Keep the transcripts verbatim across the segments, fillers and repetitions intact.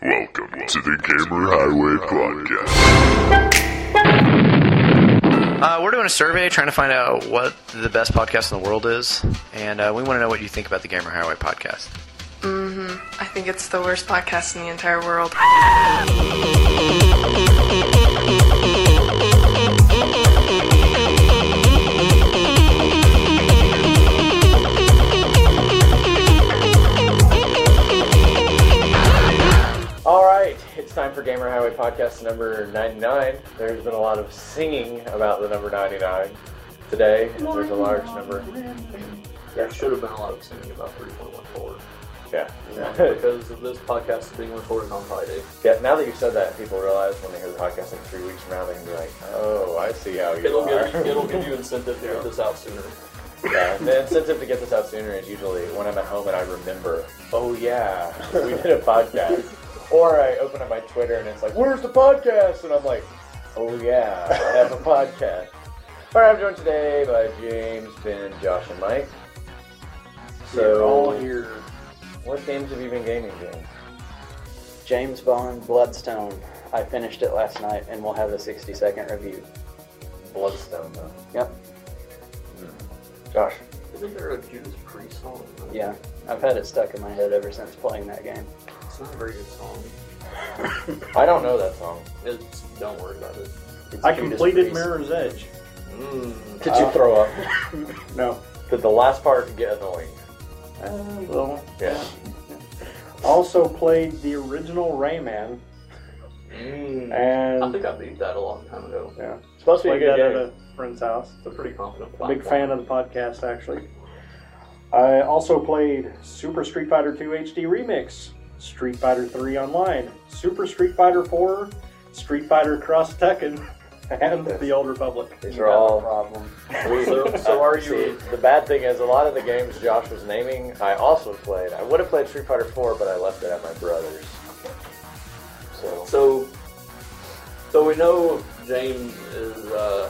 Welcome to the Gamer Highway Podcast. Uh, we're doing a survey trying to find out what the best podcast in the world is, and uh, we want to know what you think about the Gamer Highway Podcast. Mm-hmm. I think it's the worst podcast in the entire world. Alright, it's time for Gamer Highway Podcast number ninety-nine. There's been a lot of singing about the number ninety-nine today. There's a large number. There should have been a lot of singing about three point one four. Yeah. Because this podcast is being recorded on Friday. Yeah, now that you said that, people realize when they hear the podcast like three weeks from now, they can be like, oh, I see how you It'll are. give, it'll give you incentive to get this out sooner. Yeah, the incentive to get this out sooner is usually when I'm at home and I remember, oh yeah, we did a podcast. Or I open up my Twitter and it's like, where's the podcast? And I'm like, oh yeah, I have a podcast. Alright, I'm joined today by James, Ben, Josh, and Mike. So, We're all here. What games have you been gaming, James? James Bond Bloodstone. I finished it last night and we'll have a sixty second review. Bloodstone, though. Yep. Hmm. Josh? Isn't there a Judas Priest song? Yeah. I've had it stuck in my head ever since playing that game. It's not a very good song. I don't know that song. It's, don't worry about it. It's I Judas completed Priest. Mirror's Edge. Mm. Did you throw up? No. Did the last part get annoying? Uh, well, Yeah. also played the original Rayman, Mm. and I think I beat that a long time ago. yeah, Supposed to be a played good that at game. a friend's house. It's a pretty confident Big platform. fan of the podcast, actually. I also played Super Street Fighter two H D Remix, Street Fighter three Online, Super Street Fighter four, Street Fighter Cross Tekken, and The Old Republic. These You are have all... a problem. We, So- so are see, you- The bad thing is, a lot of the games Josh was naming, I also played. I would have played Street Fighter four, but I left it at my brother's. So, So, so we know James is uh,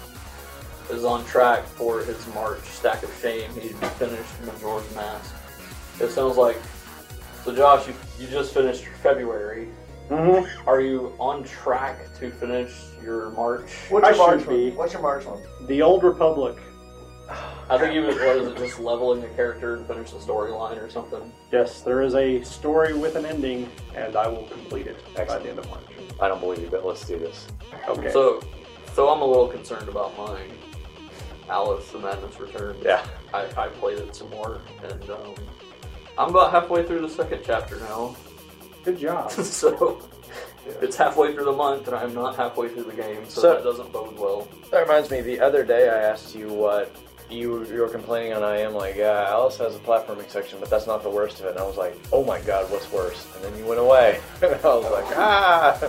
is on track for his March Stack of Shame. He finished Majora's Mask. It sounds like. So, Josh, you, you just finished February. Mm-hmm. Are you on track to finish your March? What's I your March should one? be. What's your March one? The Old Republic. I think he was. What is it? Just leveling the character and finish the storyline or something. Yes, there is a story with an ending, and I will complete it by Excellent. the end of March. I don't believe you, but let's do this. Okay. So, so I'm a little concerned about mine. Alice: The Madness Returns. Yeah. I, I played it some more, and um, I'm about halfway through the second chapter now. Good job. So it's halfway through the month, and I'm not halfway through the game, so, So- that doesn't bode well. That reminds me, the other day I asked you what you, you were complaining on. I am like, yeah, Alice has a platforming section, but that's not the worst of it. And I was like, oh my god, what's worse? And then you went away. And I was like, ah!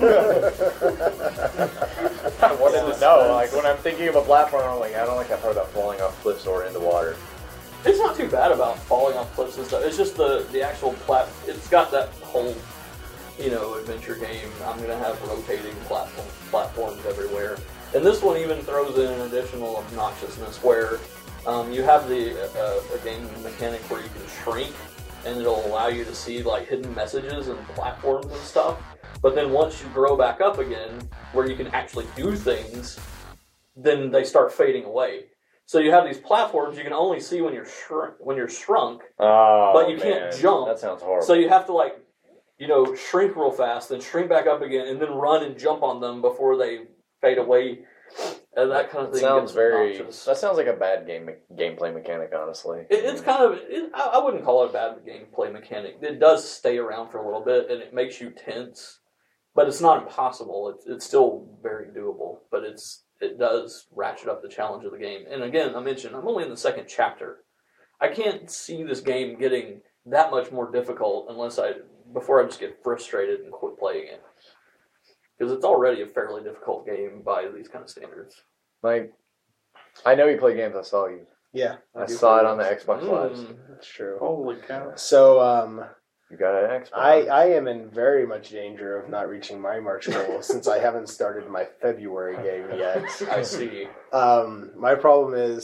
I wanted to know. Like, when I'm thinking of a platform, I'm like, I don't like that part about falling off cliffs or into water. It's not too bad about falling off cliffs and stuff. It's just the the actual plat. It's got that whole, you know, adventure game. I'm gonna have rotating platform platforms everywhere, and this one even throws in an additional obnoxiousness where um, you have the uh, a game mechanic where you can shrink, and it'll allow you to see like hidden messages and platforms and stuff. But then once you grow back up again, where you can actually do things, then they start fading away. So you have these platforms you can only see when you're shrunk, when you're shrunk, Oh, but you can't man. jump. That sounds horrible. So you have to like, you know, shrink real fast, then shrink back up again, and then run and jump on them before they fade away, and that kind of It thing. sounds gets very... obnoxious. That sounds like a bad game gameplay mechanic, honestly. It, it's kind of. It, I, I wouldn't call it a bad gameplay mechanic. It does stay around for a little bit, and it makes you tense, but it's not impossible. It's it's still very doable, but it's. It does ratchet up the challenge of the game. And again, I mentioned, I'm only in the second chapter. I can't see this game getting that much more difficult unless I, before I just get frustrated and quit playing it. Because it's already a fairly difficult game by these kind of standards. Like, I know you play games. I saw you. Yeah. I do saw play it on the Xbox Live. Mm. That's true. Holy cow. So, um, You got an Xbox. I, I am in very much danger of not reaching my March goal since I haven't started my February game yet. I see. Um, my problem is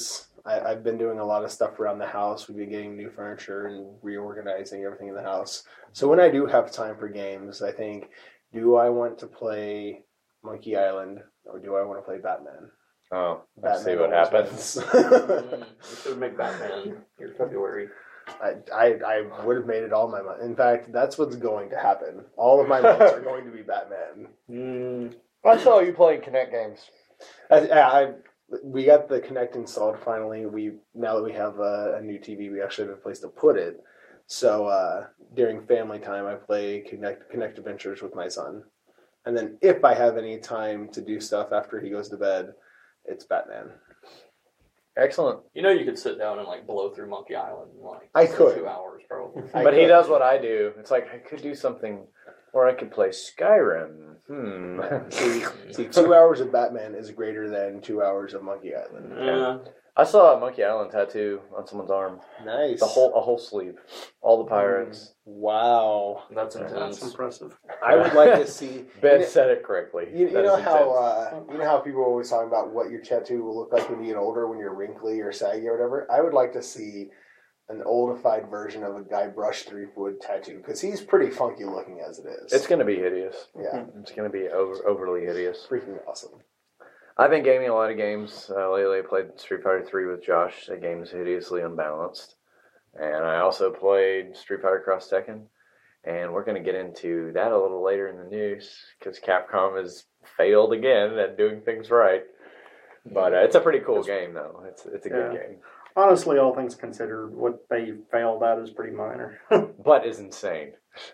I, I've been doing a lot of stuff around the house. We've been getting new furniture and reorganizing everything in the house. So when I do have time for games, I think, do I want to play Monkey Island or do I want to play Batman? Oh, let's see Batman what always happens. Mm, you should make Batman your February. I, I, I would have made it all my month. In fact, that's what's going to happen. All of my months are going to be Batman. Mm, I saw you playing Kinect games. I, I, I we got the Kinect installed finally. We now that we have a, a new T V, we actually have a place to put it. So uh, during family time, I play Kinect Kinect Adventures with my son, and then if I have any time to do stuff after he goes to bed, it's Batman. Excellent. You know, you could sit down and like blow through Monkey Island in like I could. two hours probably. I But he could. does what I do. It's like, I could do something, or I could play Skyrim. Hmm. See, see, two hours of Batman is greater than two hours of Monkey Island. Yeah. I saw a Monkey Island tattoo on someone's arm. Nice. The whole, a whole sleeve. All the pirates. Wow. That's intense. That's impressive. I would like to see. Ben you know- said it correctly. You, you That know is how intense. uh, you know how people are always talking about what your tattoo will look like when you get older, when you're wrinkly or saggy or whatever. I would like to see an oldified version of a Guybrush Threepwood tattoo because he's pretty funky looking as it is. It's going to be hideous. yeah, It's going to be over, overly hideous. freaking awesome. I've been gaming a lot of games uh, lately. I played Street Fighter three with Josh. That game is hideously unbalanced. And I also played Street Fighter Cross Tekken. And we're going to get into that a little later in the news because Capcom has failed again at doing things right. But uh, it's a pretty cool game, though. It's it's a good Yeah. game. Honestly, all things considered, what they failed at is pretty minor. But is insane.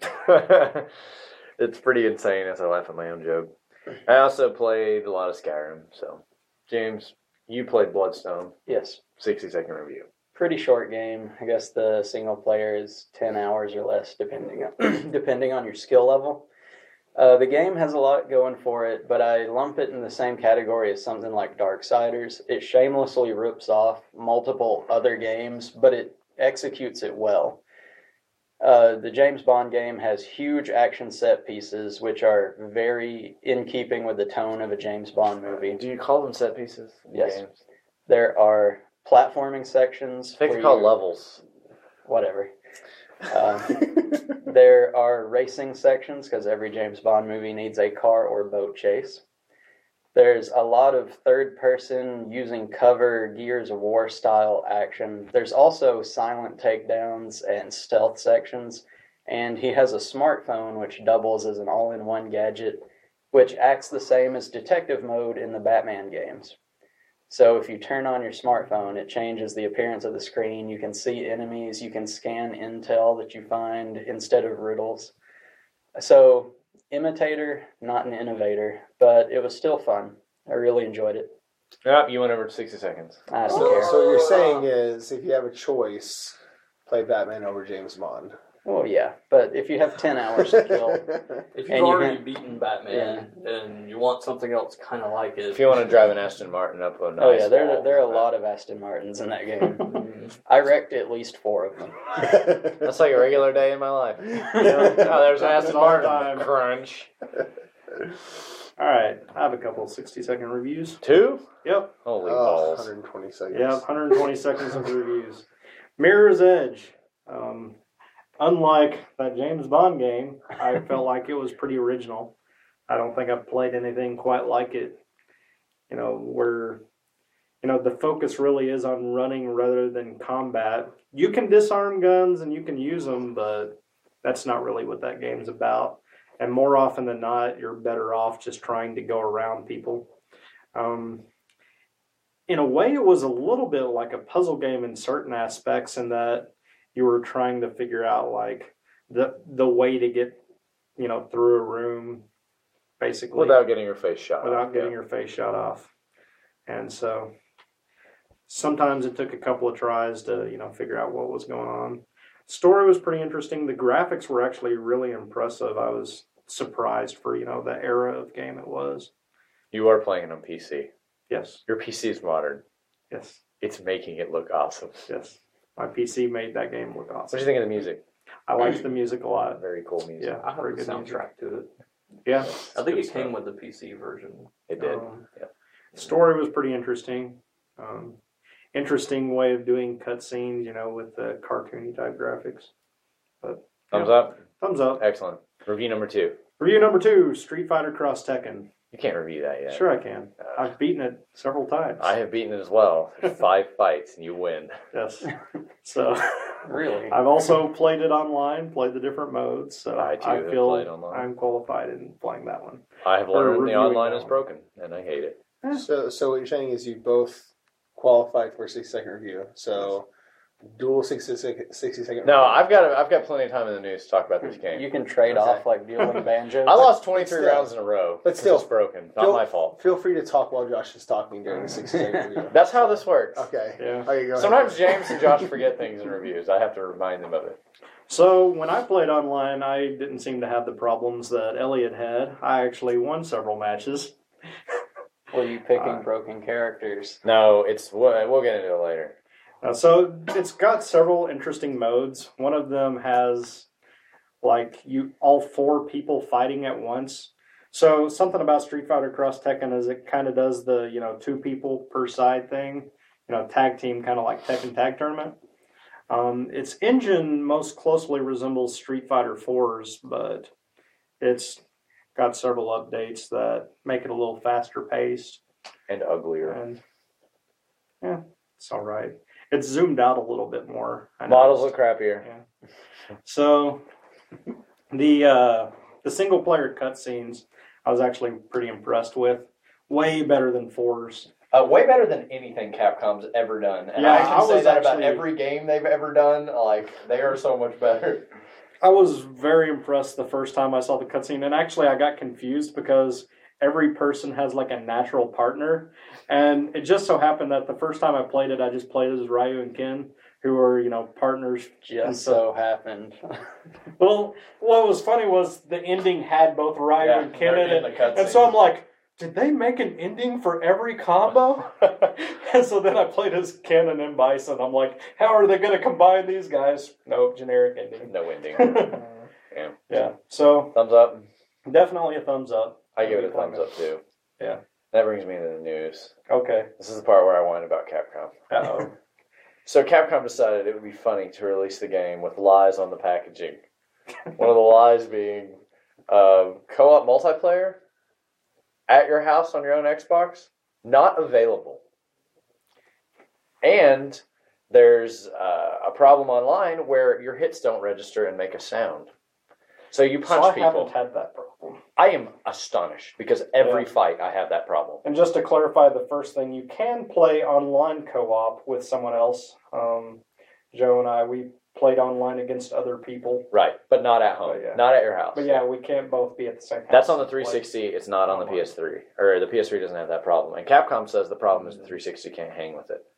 It's pretty insane as I laugh at my own joke. I also played a lot of Skyrim. So, James, you played Bloodstone. Yes. sixty second review. Pretty short game. I guess the single player is ten hours or less, depending on, depending on your skill level. Uh, the game has a lot going for it, but I lump it in the same category as something like Darksiders. It shamelessly rips off multiple other games, but it executes it well. Uh, the James Bond game has huge action set pieces, which are very in keeping with the tone of a James Bond movie. Do you call them set pieces in Yes. games? There are platforming sections. I think where they're called you- levels. Whatever. Uh, there are racing sections because every James Bond movie needs a car or boat chase. There's a lot of third person using cover Gears of War style action. There's also silent takedowns and stealth sections. And he has a smartphone which doubles as an all in one gadget, which acts the same as detective mode in the Batman games. So if you turn on your smartphone, it changes the appearance of the screen. You can see enemies. You can scan intel that you find instead of riddles. So, imitator, not an innovator, but it was still fun. I really enjoyed it. Yep, you went over to sixty seconds. I don't So, care. so what you're saying is, if you have a choice, play Batman over James Bond. Well, yeah, but if you have ten hours to kill, If you've And you already can- beaten Batman and you want something else kind of like it, If you want to drive an Aston Martin up a nice oh yeah, there wall, there are a lot of Aston Martins in that game. I wrecked at least four of them. That's like a regular day in my life. Oh, there's an Aston All Martin. time. Crunch. All right, I have a couple sixty second reviews. Two? Yep. Holy Oh, balls. one hundred twenty seconds. Yeah, one hundred twenty seconds of reviews. Mirror's Edge. Um, unlike that James Bond game, I felt like it was pretty original. I don't think I've played anything quite like it. You know, where, you know, the focus really is on running rather than combat. You can disarm guns and you can use them, but that's not really what that game's about. And more often than not, you're better off just trying to go around people. Um, in a way, it was a little bit like a puzzle game in certain aspects in that you were trying to figure out like the the way to get, you know, through a room, basically. Without getting your face shot. Without off, getting yeah. your face shot off. And so sometimes it took a couple of tries to, you know, figure out what was going on. Story was pretty interesting. The graphics were actually really impressive. I was surprised for, you know, the era of game it was. You are playing it on P C. Yes, Your P C is modern. yes, It's making it look awesome. yes. My P C made that game look What awesome. do you think of the music? I liked the music a lot. Very cool music. Yeah, I have very the good music. soundtrack to it. Yeah. I think Good it came stuff. with the P C version. It did. Um, Yep. Story was pretty interesting. Um, interesting way of doing cutscenes, you know, with the cartoony type graphics. But Thumbs yeah. up. Thumbs up. Excellent. Review number two. Review number two: Street Fighter Cross Tekken. You can't review that yet. Sure, I can. Uh, I've beaten it several times. I have beaten it as well. There's five fights and you win. Yes. So Really? I've also played it online, played the different modes. So I, too, I have feel played online. I'm qualified in playing that one. I have Or learned the reviewing online that is one. broken, and I hate it. So, so what you're saying is you both qualified for a sixty second review. So, dual sixty second, sixty second No, review. I've got I've got plenty of time in the news to talk about this game. You can trade Okay. off like dueling banjos. I lost twenty-three But still- rounds in a row. but 'cause still- it's broken. Not Feel- my fault. Feel free to talk while Josh is talking during the sixty second review. That's how this works. Okay. Yeah. Okay, go Sometimes ahead. James and Josh forget things in reviews. I have to remind them of it. So when I played online, I didn't seem to have the problems that Elliot had. I actually won several matches. Were you picking Uh, broken characters? No, it's we'll, we'll get into it later. Uh, so it's got several interesting modes. One of them has like you all four people fighting at once. So something about Street Fighter Cross Tekken is it kind of does the, you know, two people per side thing, you know, tag team, kind of like Tekken Tag Tournament. Um, its engine most closely resembles Street Fighter four's, but it's got several updates that make it a little faster paced. And uglier. And yeah, it's all right. It's zoomed out a little bit more. I Models noticed. look crappier. So the uh, the single player cutscenes, I was actually pretty impressed with. Way better than fours. Uh, way better than anything Capcom's ever done. And Yeah, I can I say was that about actually- every game they've ever done. Like, they are so much better. I was very impressed the first time I saw the cutscene, and actually I got confused because every person has like a natural partner, and it just so happened that the first time I played it, I just played as Ryu and Ken, who were, you know, partners. And Just so happened. Well, what was funny was the ending had both Ryu Yeah, and Ken they're in in it, the cutscene. and so I'm like, did they make an ending for every combo? And so then I played as Ken and then Bison. I'm like, how are they going to combine these guys? No, generic ending. No ending. Yeah. Yeah, so Thumbs up. definitely a thumbs up. I give it a thumbs up too. Yeah. That brings me to the news. Okay. This is the part where I whine about Capcom. Uh-oh. So Capcom decided it would be funny to release the game with lies on the packaging. One of the lies being uh, co-op multiplayer at your house on your own Xbox, not available. And there's uh, a problem online where your hits don't register and make a sound. So you punch So I people. haven't had that problem. I am astonished because every Yeah. fight I have that problem. And just to clarify the first thing, you can play online co-op with someone else. Um, Joe and I, we played online against other people. Right, but not at home, But yeah. not at your house. But yeah, we can't both be at the same house. That's on the and play. three sixty. It's not on the Online. P S three, or the P S three doesn't have that problem. And Capcom says the problem is the three sixty can't hang with it.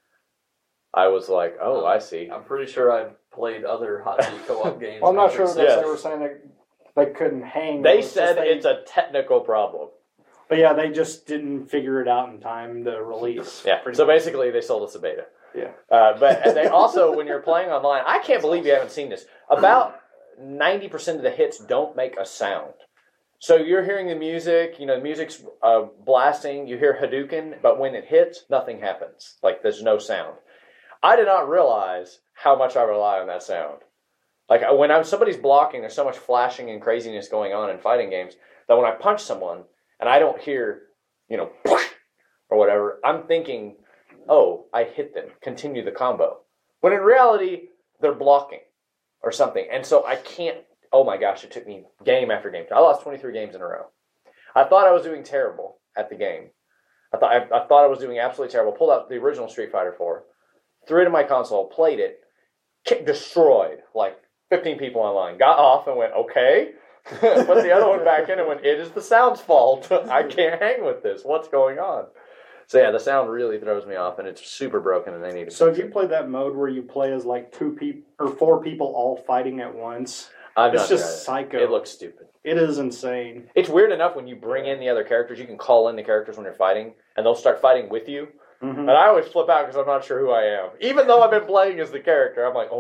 I was like, oh, I see. I'm pretty sure I've played other hotkey co-op games. Well, I'm not sure that that Yes. they were saying that they couldn't hang. They It was said just they- it's a technical problem. But yeah, they just didn't figure it out in time to release. Yeah. pretty So much. basically, they sold us a beta. Yeah. Uh, but they also, when you're playing online, I can't believe you haven't seen this. About ninety percent of the hits don't make a sound. So you're hearing the music, you know, the music's uh, blasting, you hear Hadouken, but when it hits, nothing happens. Like, there's no sound. I did not realize how much I rely on that sound. Like, when I'm, somebody's blocking, there's so much flashing and craziness going on in fighting games that when I punch someone and I don't hear, you know, or whatever, I'm thinking, oh, I hit them, continue the combo. When in reality, they're blocking or something. And so I can't, oh my gosh, it took me game after game. I lost twenty-three games in a row. I thought I was doing terrible at the game. I thought I, I thought I was doing absolutely terrible. Pulled out the original Street Fighter four, threw it in my console, played it, kick, destroyed like fifteen people online. Got off and went, okay. Put the other one back in and went, it is the sound's fault. I can't hang with this. What's going on? So yeah, the sound really throws me off, and it's super broken, and they need to So fix have you it. played that mode where you play as like two people or four people all fighting at once? I've It's not just tried it. psycho. It looks stupid. It is insane. It's weird enough when you bring in the other characters, you can call in the characters when you're fighting, and they'll start fighting with you. Mhm. And I always flip out because I'm not sure who I am. Even though I've been playing as the character, I'm like, oh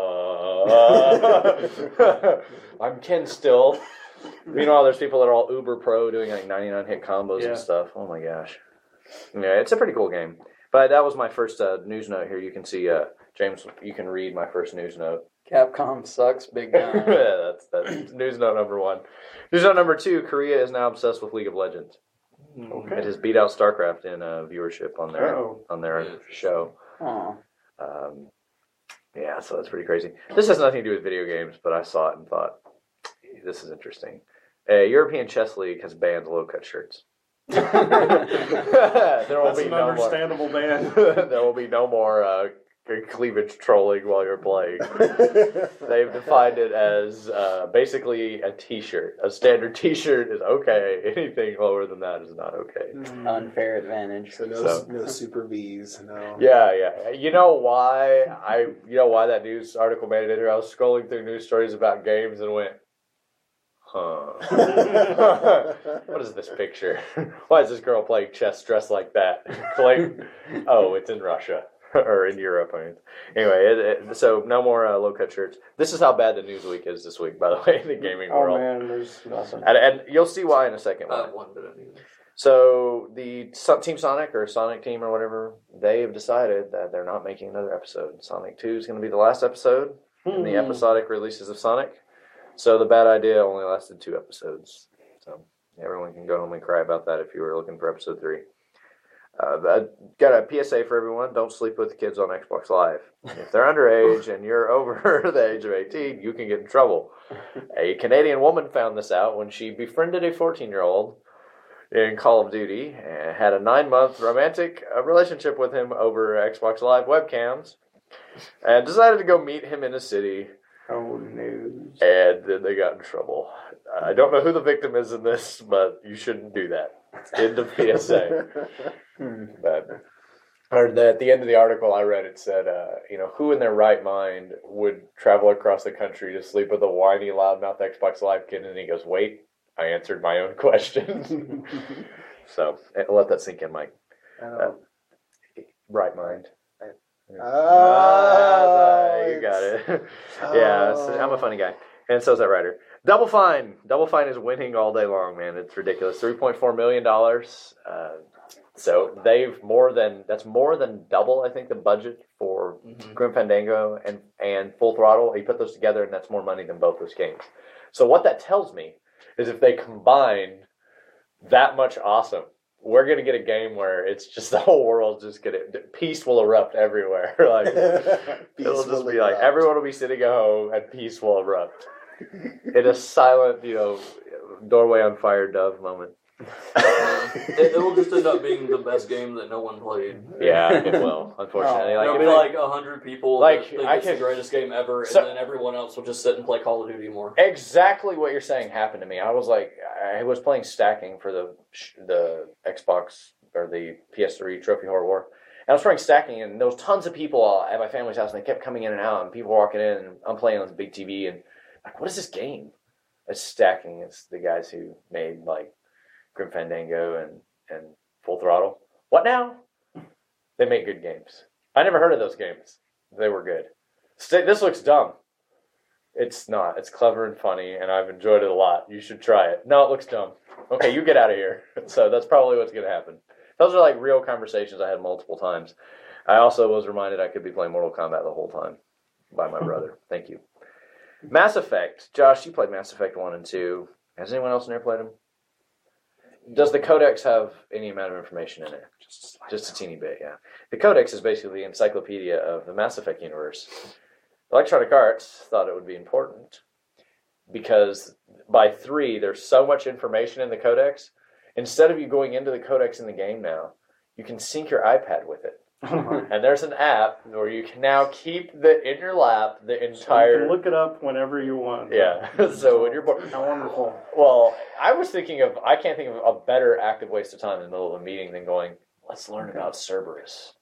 no, uh, I'm Ken still. Meanwhile, there's people that are all uber pro doing like ninety-nine hit combos Yeah. and stuff. Oh my gosh. Yeah, it's a pretty cool game. But that was my first uh, news note here. You can see, uh, James, you can read my first news note. Capcom sucks big time. yeah, that's, that's news note number one. News note number two, Korea is now obsessed with League of Legends. Okay. It has beat out StarCraft in uh, viewership on their Uh-oh. on their show. Aw. Um, yeah, so that's pretty crazy. This has nothing to do with video games, but I saw it and thought, this is interesting. A European Chess League has banned low-cut shirts. there will That's be an no understandable ban. more. there will be no more uh, cleavage trolling while you're playing. They've defined it as uh, basically a T-shirt. A standard T-shirt is okay. Anything lower than that is not okay. Unfair advantage. So no, So- no super V's. No. Yeah, yeah. You know why I? You know why that news article made it in here? I was scrolling through news stories about games and went, huh. What is this picture? Why is this girl playing chess dressed like that? Like, oh, it's in Russia. Or in Europe, I mean. Anyway, it, it, so no more uh, low-cut shirts. This is how bad the news week is this week, by the way, in the gaming Oh world. man, there's nothing. And, and you'll see why in a second. I Why. have one bit of news. So the So- Team Sonic or Sonic Team or whatever, they have decided that they're not making another episode. Sonic two is going to be the last episode in the Hmm. episodic releases of Sonic. So the bad idea only lasted two episodes. So everyone can go home and cry about that if you were looking for episode three. Uh, I got a P S A for everyone. Don't sleep with the kids on Xbox Live. If they're underage and you're over the age of eighteen, you can get in trouble. A Canadian woman found this out when she befriended a fourteen-year-old in Call of Duty and had a nine-month romantic uh, relationship with him over Xbox Live webcams and decided to go meet him in a city, Oh no. and then they got in trouble. I don't know who the victim is in this, but you shouldn't do that. End of P S A. But or the, at the end of the article I read, it said, uh, you know, who in their right mind would travel across the country to sleep with a whiny, loudmouth Xbox Live kid? And he goes, wait, I answered my own question. So let that sink in, Mike. Uh, right mind. Oh, you got it. Oh. Yeah, so I'm a funny guy. And so's that writer. Double Fine. Double Fine is winning all day long, man. It's ridiculous. three point four million dollars. Uh, so they've more than, that's more than double, I think, the budget for Mm-hmm. Grim Fandango and, and Full Throttle. You put those together, and that's more money than both those games. So what that tells me is if they combine that much awesome, we're going to get a game where it's just the whole world's just going to, peace will erupt everywhere. Like, it'll just be like, everyone will be sitting at home and peace will erupt. In a silent, you know, doorway on fire dove moment. it, it'll just end up being the best game that no one played. Yeah, it will, unfortunately. Like, There'll if be they- like a hundred people Like, that think I it's can- the greatest game ever, So- and then everyone else will just sit and play Call of Duty more. Exactly what you're saying happened to me. I was like, I was playing stacking for the the Xbox or the P S three Trophy Horror War. And I was playing stacking, and there was tons of people at my family's house, and they kept coming in and out, and people walking in, and I'm playing on the big T V, and like, what is this game? It's stacking. It's the guys who made like Grim Fandango and, and Full Throttle. What now? They make good games. I never heard of those games. They were good. St- this looks dumb. It's not. It's clever and funny, and I've enjoyed it a lot. You should try it. No, it looks dumb. Okay, you get out of here. So that's probably what's going to happen. Those are like real conversations I had multiple times. I also was reminded I could be playing Mortal Kombat the whole time by my brother. Thank you. Mass Effect. Josh, you played Mass Effect one and two. Has anyone else in there played them? Does the Codex have any amount of information in it? Just, just a teeny bit, yeah. The Codex is basically the encyclopedia of the Mass Effect universe. Electronic Arts thought it would be important because by three, there's so much information in the Codex. Instead of you going into the Codex in the game now, you can sync your iPad with it. And there's an app where you can now keep the in your lap the So entire... you can look it up whenever you want. Yeah, so when you're bored... How wonderful. Well, I was thinking of, I can't think of a better active waste of time in the middle of a meeting than going, let's learn about Cerberus.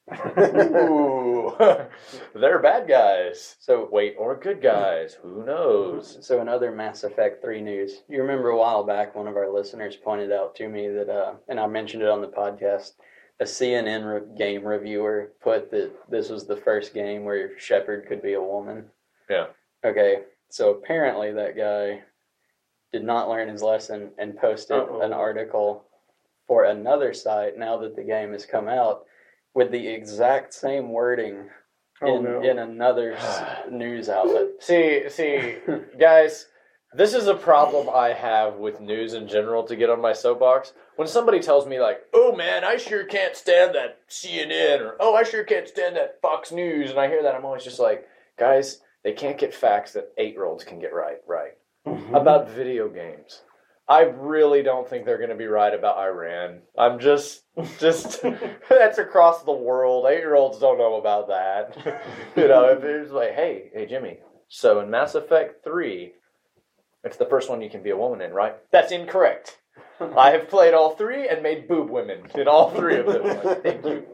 Ooh, they're bad guys. So wait, or good guys, who knows? So in other Mass Effect three news, you remember a while back one of our listeners pointed out to me that, uh, and I mentioned it on the podcast, a C N N re- game reviewer put that this was the first game where Shepard could be a woman. Yeah. Okay, so apparently that guy did not learn his lesson and posted Uh-oh. an article for another site now that the game has come out with the exact same wording Oh, in, no. in another s- news outlet. See, see, guys, this is a problem I have with news in general to get on my soapbox. When somebody tells me, like, oh man, I sure can't stand that C N N, or oh, I sure can't stand that Fox News, and I hear that, I'm always just like, guys, they can't get facts that eight-year-olds can get right, right? Mm-hmm. About video games. I really don't think they're going to be right about Iran. I'm just, just, that's across the world. Eight-year-olds don't know about that. You know, if it's like, hey, hey, Jimmy, so in Mass Effect three, it's the first one you can be a woman in, right? That's incorrect. I have played all three and made boob women in all three of them. Like, thank you.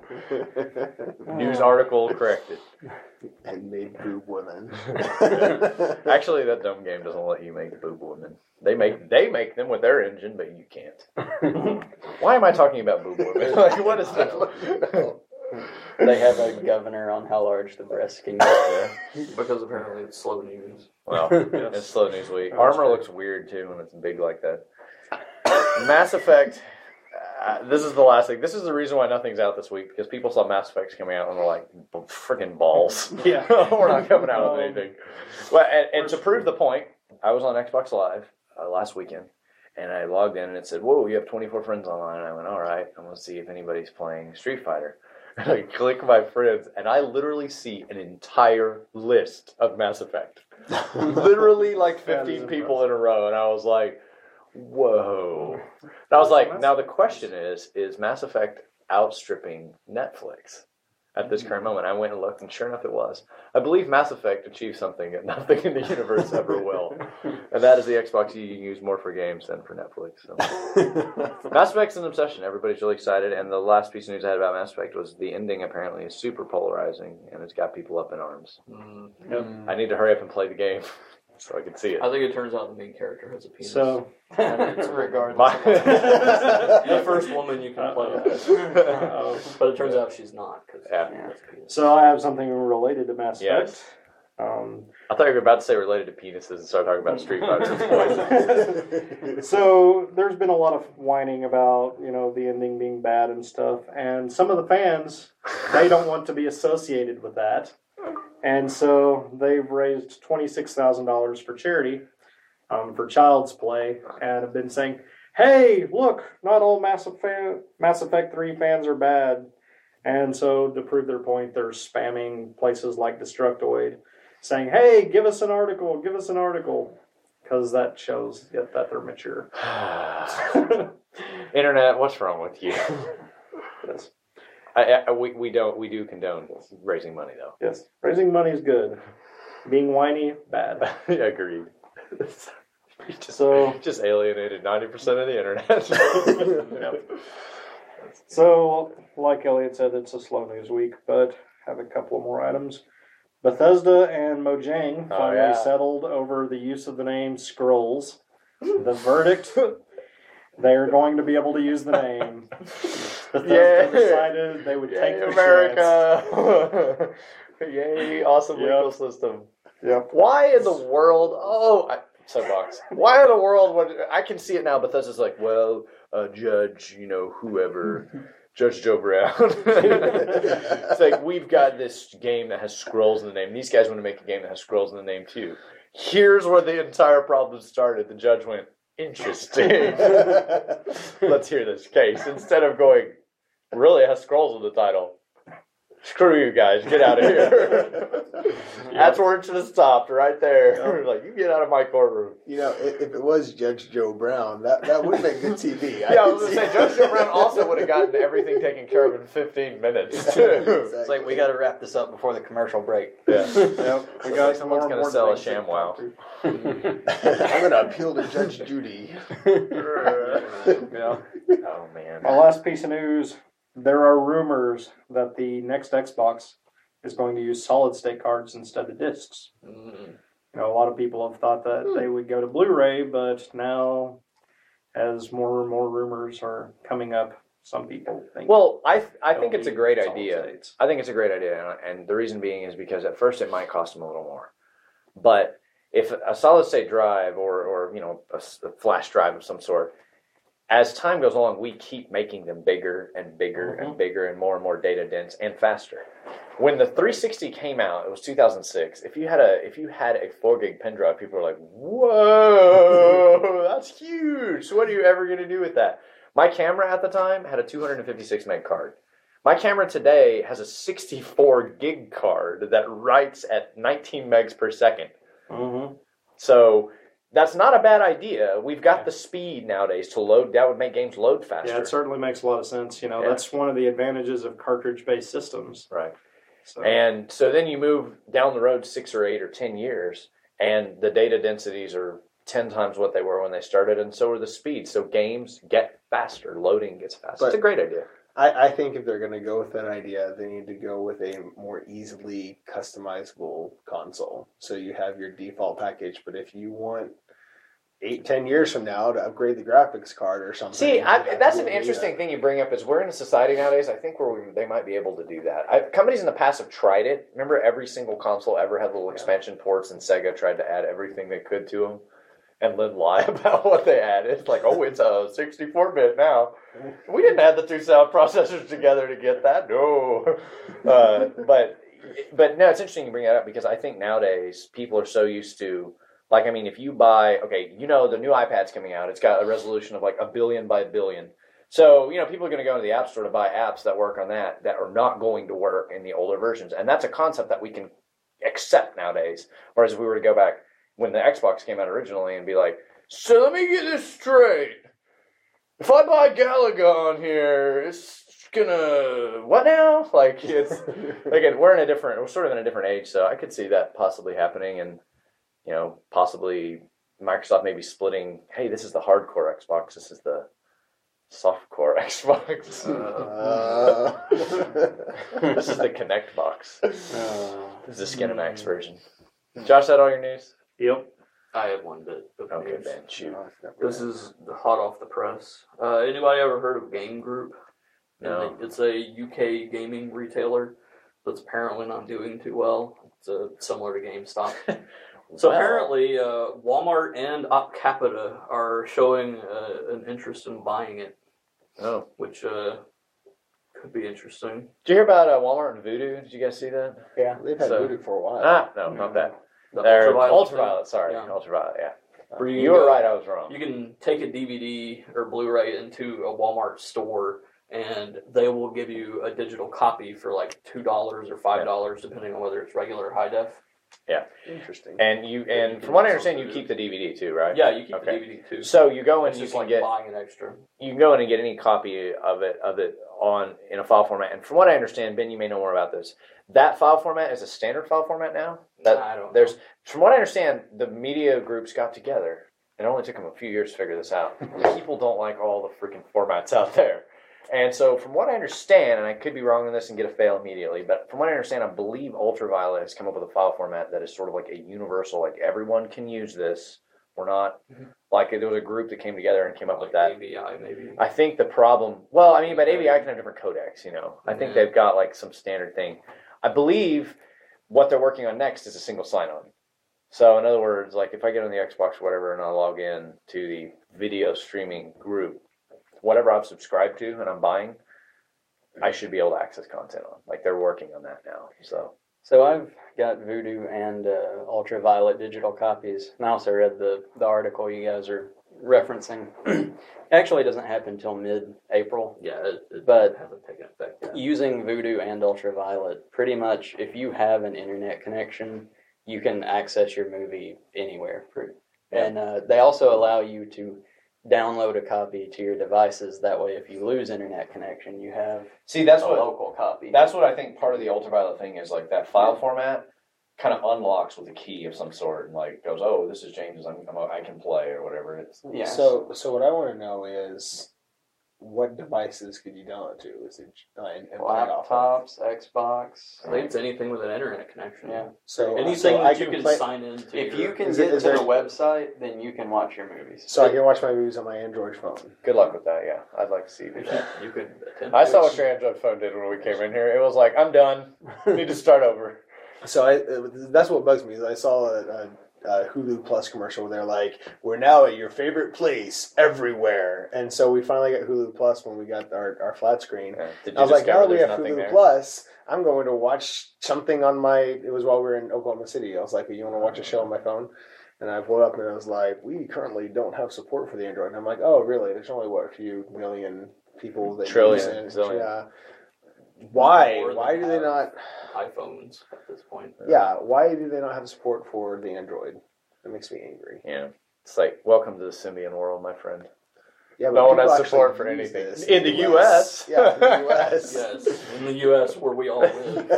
News article corrected. And made boob women. Actually, that dumb game doesn't let you make boob women. They make they make them with their engine, but you can't. Why am I talking about boob women? Like, what is that? They have a governor on how large the breast can get. Because apparently it's slow news. Well, it's slow news week. Armor looks weird too when it's big like that. Mass Effect. Uh, this is the last thing. This is the reason why nothing's out this week, because people saw Mass Effects coming out and they're like, freaking balls. Yeah. We're not coming out with Um, anything. Well, and, and to prove the point, I was on Xbox Live uh, last weekend, and I logged in and it said, whoa, you have twenty-four friends online. And I went, all right, I'm going to see if anybody's playing Street Fighter. And I click my friends, and I literally see an entire list of Mass Effect. Literally like fifteen people in a row, and I was like, whoa. And I was like, now the question is, is Mass Effect outstripping Netflix at this current moment? I went and looked, and sure enough it was. I believe Mass Effect achieved something that nothing in the universe ever will. And that is the Xbox you can use more for games than for Netflix. So. Mass Effect's an obsession. Everybody's really excited. And the last piece of news I had about Mass Effect was the ending apparently is super polarizing, and it's got people up in arms. Mm. Yep. I need to hurry up and play the game so I can see it. I think it turns out the main character has a penis. So, It's regardless. My- the first woman you can play as. uh, But it turns out she's not. Cause Yeah. she has a penis. so I have something related to Mass Effect. Yes. Um, I thought you were about to say related to penises and start talking about Street Fighter. so there's been a lot of whining about, you know, the ending being bad and stuff, and some of the fans, they don't want to be associated with that, and so they've raised twenty-six thousand dollars for charity, um, for Child's Play, and have been saying, hey, look, not all Mass Effect, Mass Effect three fans are bad, and so to prove their point, they're spamming places like Destructoid, saying, hey, give us an article, give us an article, because that shows that, that they're mature. Internet, what's wrong with you? Yes. I, I, we, we don't we do condone raising money though. Yes. Raising money is good. Being whiny, bad. Agreed. You just, So, just alienated ninety percent of the internet. Yep. so, like Elliot said, it's a slow news week, but have a couple of more items. Bethesda and Mojang Oh, finally yeah. settled over the use of the name Scrolls. The verdict, they're going to be able to use the name. Bethesda Yay. decided they would take Yay, the chance. America! Yay, awesome Yep. legal system. Yep. Why in the world? Oh, I, soapbox. Why in the world would I can see it now? Bethesda's like, well, uh, Judge, you know, whoever, Judge Joe Brown. It's like we've got this game that has scrolls in the name. These guys want to make a game that has scrolls in the name too. Here's where the entire problem started. The judge went, interesting. Let's hear this case instead of going, really, it has scrolls in the title. Screw you guys, get out of here. That's where it should have stopped, right there. Like, you get out of my courtroom. You know, if, if it was Judge Joe Brown, that, that would have been good T V. Yeah, I was going to say, Judge Joe Brown also would have gotten everything taken care of in fifteen minutes, too. It's like we got to wrap this up before the commercial break. Yeah. Yep. We got Someone's more going to more sell a things to ShamWow. talk to. I'm going to appeal to Judge Judy. Yeah. Oh, man. Our last piece of news, there are rumors that the next Xbox is going to use solid state cards instead of discs. Mm. You know, a lot of people have thought that they would go to Blu-ray, but now, as more and more rumors are coming up, some people think. Well, I I they'll think it's a be great solid idea. states. I think it's a great idea, and, and the reason being is because at first it might cost them a little more. But if a solid state drive or, or you know, a, s- a flash drive of some sort, as time goes along, we keep making them bigger and bigger Mhm. and bigger and more and more data dense and faster. When the three sixty came out, it was two thousand six. If you had a if you had a four gig pen drive, people were like, "Whoa, that's huge! So what are you ever going to do with that?" My camera at the time had a two hundred fifty-six meg card. My camera today has a sixty-four gig card that writes at nineteen megs per second. Mm-hmm. So that's not a bad idea. We've got the speed nowadays to load. That would make games load faster. Yeah, it certainly makes a lot of sense. You know, Yeah. that's one of the advantages of cartridge-based systems. Right. So, And so then you move down the road six or eight or ten years, and the data densities are ten times what they were when they started, and so are the speeds. So games get faster, loading gets faster. But- it's a great idea. I, I think if they're going to go with that idea, they need to go with a more easily customizable console. So you have your default package, but if you want eight, ten years from now to upgrade the graphics card or something. See, you have I, to that's do an that. interesting thing you bring up. Is we're in a society nowadays, I think, where we, they might be able to do that. I, companies in the past have tried it. Remember, every single console ever had little expansion ports, and Sega tried to add everything they could to them, and then lie about what they added. Like, oh, it's a sixty-four bit now. We didn't add the two sound processors together to get that. No, uh, but but no, it's interesting you bring that up because I think nowadays people are so used to. Like, I mean, if you buy, okay, you know, the new iPad's coming out. It's got a resolution of like a billion by a billion. So, you know, people are going to go into the App Store to buy apps that work on that that are not going to work in the older versions. And that's a concept that we can accept nowadays. Whereas if we were to go back when the Xbox came out originally and be like, so let me get this straight. If I buy Galaga on here, it's gonna, what now? Like, it's, again, we're in a different, we're sort of in a different age. So I could see that possibly happening and, you know, possibly Microsoft maybe splitting, hey, this is the hardcore Xbox, this is the softcore Xbox. Uh, This is the Kinect box. Uh, This is the Skinamax version. Josh, that all your news? Yep. I have one bit of Okay, news. Ben, shoot. This is hot off the press. Uh, anybody ever heard of Game Group? No. It's a U K gaming retailer that's apparently not doing too well. It's uh, similar to GameStop. So Well. apparently, uh, Walmart and Op Capita are showing uh, an interest in buying it, Oh. which uh, could be interesting. Did you hear about uh, Walmart and Voodoo? Did you guys see that? yeah. They've had So- Voodoo for a while. Ah, no, not that. The They're Ultraviolet Ultraviolet, thing. sorry. Yeah. Ultraviolet, yeah. Where You can were go- right, I was wrong. You can take a D V D or Blu-ray into a Walmart store, and they will give you a digital copy for like two dollars or five dollars, depending on whether it's regular or high def. Interesting. And you, Yeah, and you from can what I also understand, you do- keep the D V D too, right? Yeah, you keep Okay. the D V D too. So you go and It's you just can like get buying an extra. you can go in and get any copy of it of it on in a file format. And from what I understand, Ben, you may know more about this. That file format is a standard file format now. That I don't there's know. from what I understand, the media groups got together. It only took them a few years to figure this out. People don't like all the freaking formats out there. And so from what I understand, and I could be wrong on this and get a fail immediately, but from what I understand, I believe Ultraviolet has come up with a file format that is sort of like a universal, like everyone can use this. We're not, Mhm. like there was a group that came together and came up with Like that. A V I maybe. I think the problem, well, I mean, but A V I can have different codecs, you know. I think Yeah. they've got like some standard thing. I believe what they're working on next is a single sign-on. So in other words, like if I get on the Xbox or whatever and I log in to the video streaming group, whatever I've subscribed to and I'm buying, I should be able to access content on. Like they're working on that now. So So I've got Voodoo and uh, Ultraviolet digital copies. And I also read the, the article you guys are referencing. Actually, it doesn't happen until mid-April. Yeah, it, it But- hasn't taken effect yet. Using Voodoo and Ultraviolet, pretty much if you have an internet connection, you can access your movie anywhere. And uh, they also allow you to download a copy to your devices. That way, if you lose internet connection, you have see, that's a what local copy. that's what I think part of the Ultraviolet thing is like that file format kind of unlocks with a key of some sort and like goes, oh, this is James's, I'm, I'm, I can play or whatever it is. Yeah. So, so what I want to know is, what devices could you download to? Is it uh, and, and play it off of? Laptops, Xbox. I think it's anything with an internet connection. Yeah. So Anything so I that you can can play, sign into. If your- you can Is it- get is to there- the website, then you can watch your movies. so I can watch my movies on my Android phone. Good luck with that. Yeah, I'd like to see you do that. you could attempt I to. saw what your Android phone did when we came in here. It was like, I'm done. Need to start over. So I, uh, that's what bugs me. Is I saw a, a uh, Hulu Plus commercial where they're like, "We're now at your favorite place everywhere," and so we finally got Hulu Plus when we got our, our flat screen. Yeah. Did you I was like, now discover that we there's have nothing Hulu there? Plus, I'm going to watch something on my. It was while we were in Oklahoma City. I was like, "You want to watch a show on my phone?" And I pulled up and it was like, "We currently don't have support for the Android." And I'm like, "Oh, really? There's only what a few million people that Trillion, use it." zillion. Yeah. Why? More Why than do they have not? iPhones at this point? Yeah. Why do they not have support for the Android? That makes me angry. Yeah. It's like, welcome to the Symbian world, my friend. Yeah, but No one people has actually support for use anything. this In the U S. Yeah, in the U S. Yes, in the U S where we all live.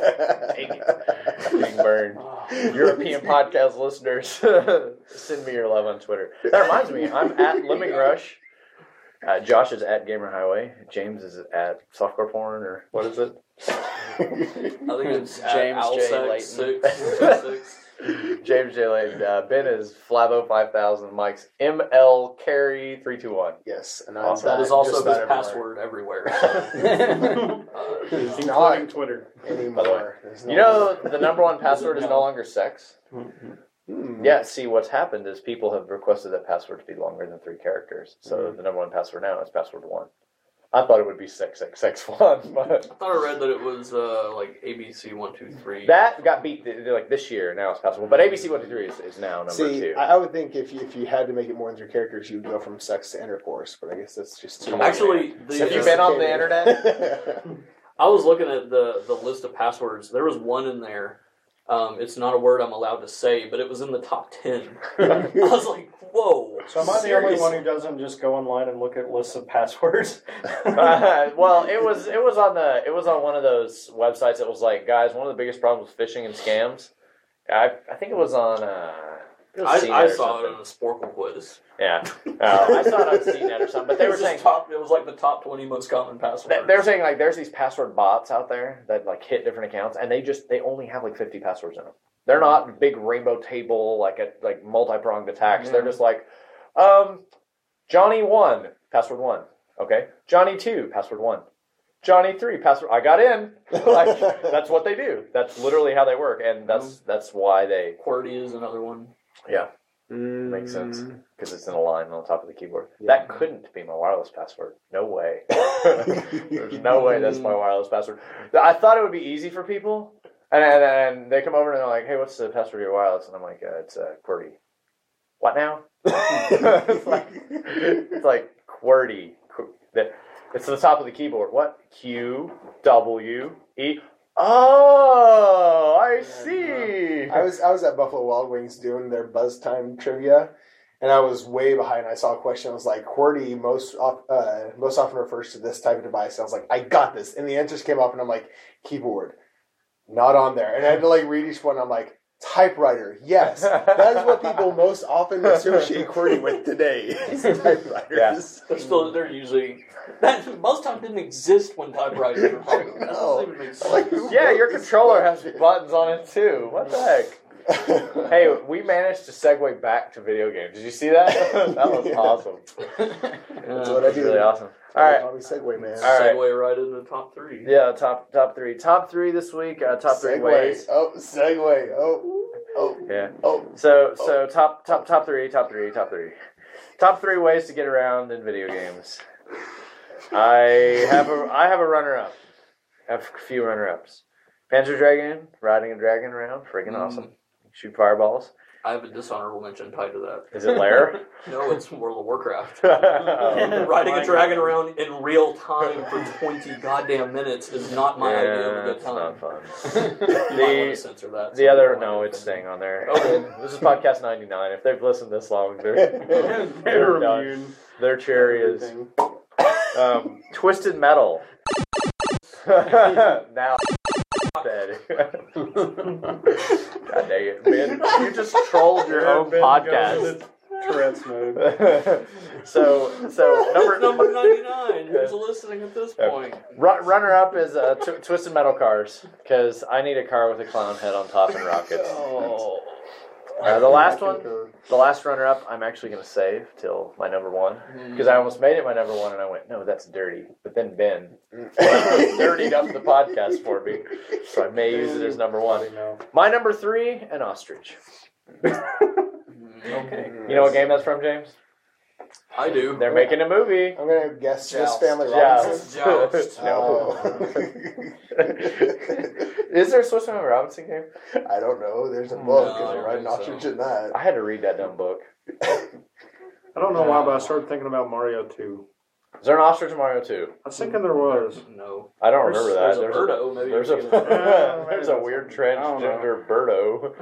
Being burned. European podcast listeners, send me your love on Twitter. That reminds me, I'm at Lemming Rush. Uh, Josh is at Gamer Highway. James is at Softcore Porn, or what is it? I think it's James at J. Alsec Layton. six, six. James J. Layton. Uh, Ben is Flavo five thousand. Mike's M L Carry three two one. Yes, and Awesome. That I'm is also just his about password everywhere. So, uh, It's Including not Twitter. anymore. There's no- You know, the number one password is No. no longer sex. Hmm. Yeah, see, what's happened is people have requested that password to be longer than three characters. So Mm-hmm. the number one password now is password one. I thought it would be six six six one, but I thought I read that it was uh, like A B C one two three. that got beat th- like this year. Now it's password one. But A B C one two three is, is now number See, two. I, I would think if you, if you had to make it more than three characters, you would go from sex to intercourse. But I guess that's just too much. Actually, the, Have you uh, been on the internet? I was looking at the, the list of passwords. There was one in there. Um, it's not a word I'm allowed to say, but it was in the top ten. I was like, whoa. So am I the only one who doesn't just go online and look at lists of passwords? Uh, well, it was it was on the it was on one of those websites that was like, guys, one of the biggest problems with phishing and scams. I I think it was on. Uh, it was I, C net I or saw it something. on a Sporkle quiz. Yeah, oh, I saw it on C net or something. But they It were was just saying top. It was like the top twenty most common They- passwords. They're saying like there's these password bots out there that like hit different accounts, and they just they only have like fifty passwords in them. They're not big rainbow table like a, like multi pronged attacks. They're just like, um, Johnny one password one, okay. Johnny two password one, Johnny three password. I got in. Like that's what they do. That's literally how they work, and that's that's why they QWERTY is another one. yeah makes sense because it's in a line on the top of the keyboard. That couldn't be my wireless password. No way. There's no way that's my wireless password. I thought it would be easy for people, and and, and they come over and they're like, "Hey, what's the password of your wireless?" And I'm like, uh, "It's uh, QWERTY." What now? it's like it's like QWERTY. Qu- that- It's to the top of the keyboard. What? Q W E. Oh, I see. I was I was at Buffalo Wild Wings doing their Buzz Time trivia, and I was way behind. I saw a question. I was like, QWERTY most of, uh, most often refers to this type of device. I was like, I got this, and the answers came up, and I'm like, keyboard, not on there, and I had to like read each one. I'm like, typewriter, yes, that is what people most often associate QWERTY with today. Is typewriters. Yeah. They're still. They're usually. That most time didn't exist when typewriters were popular. That No. doesn't even make sense. Like, who Yeah, wrote your this? controller has buttons on it too. What the heck? Hey, we managed to segue back to video games. Did you see that? That was awesome. That's what I That's do. really awesome. All right. Call me Segway man. All right. Segue right into the top three. Yeah, top top three. Top three this week. Uh, top three Segway. ways. Oh, Segway. Oh, oh, Yeah. oh. So so top top top three. Top three. Top three. Top three ways to get around in video games. I have a I have a runner up. I have a few runner ups. Panzer Dragon, riding a dragon around, freaking Mm. awesome. Shoot fireballs. I have a dishonorable mention tied to that. Is it Lair? No, it's World of Warcraft. Oh. Riding a dragon around in real time for twenty goddamn minutes is not my idea of a good it's time. not fun. You might want the to censor that. the other no, it's staying on there. Okay. This is podcast ninety-nine. If they've listened this long, they're They're they're done. immune. Their cherry is Everything. um, Twisted Metal. Now, dead. God dang it, man! You just trolled your own podcast. Tourette's mode. so, so number Number ninety-nine. Who's listening at this point? Run, runner up is uh, tw- Twisted Metal cars because I need a car with a clown head on top and rockets. Oh. Uh, the last one, the last runner up, I'm actually going to save till my number one because I almost made it my number one and I went, no, that's dirty. But then Ben dirtied up the podcast for me, so I may use it as number one. My number three, an ostrich. Okay. You know what game that's from, James? I do. They're making a movie. I'm gonna guess Swiss Joust. Family Joust. Robinson. Joust. No. Oh. Is there a Swiss Family Robinson game? I don't know. There's a book No, and I they don't write think an ostrich so. in that. I had to read that dumb book. I don't know why, but I started thinking about Mario two. Is there an ostrich in Mario two? I was thinking there was. No. I don't There's- remember that. There's a Birdo. Maybe There's you're a, thinking of- Yeah, there's a maybe weird that's something. I don't transgender Birdo.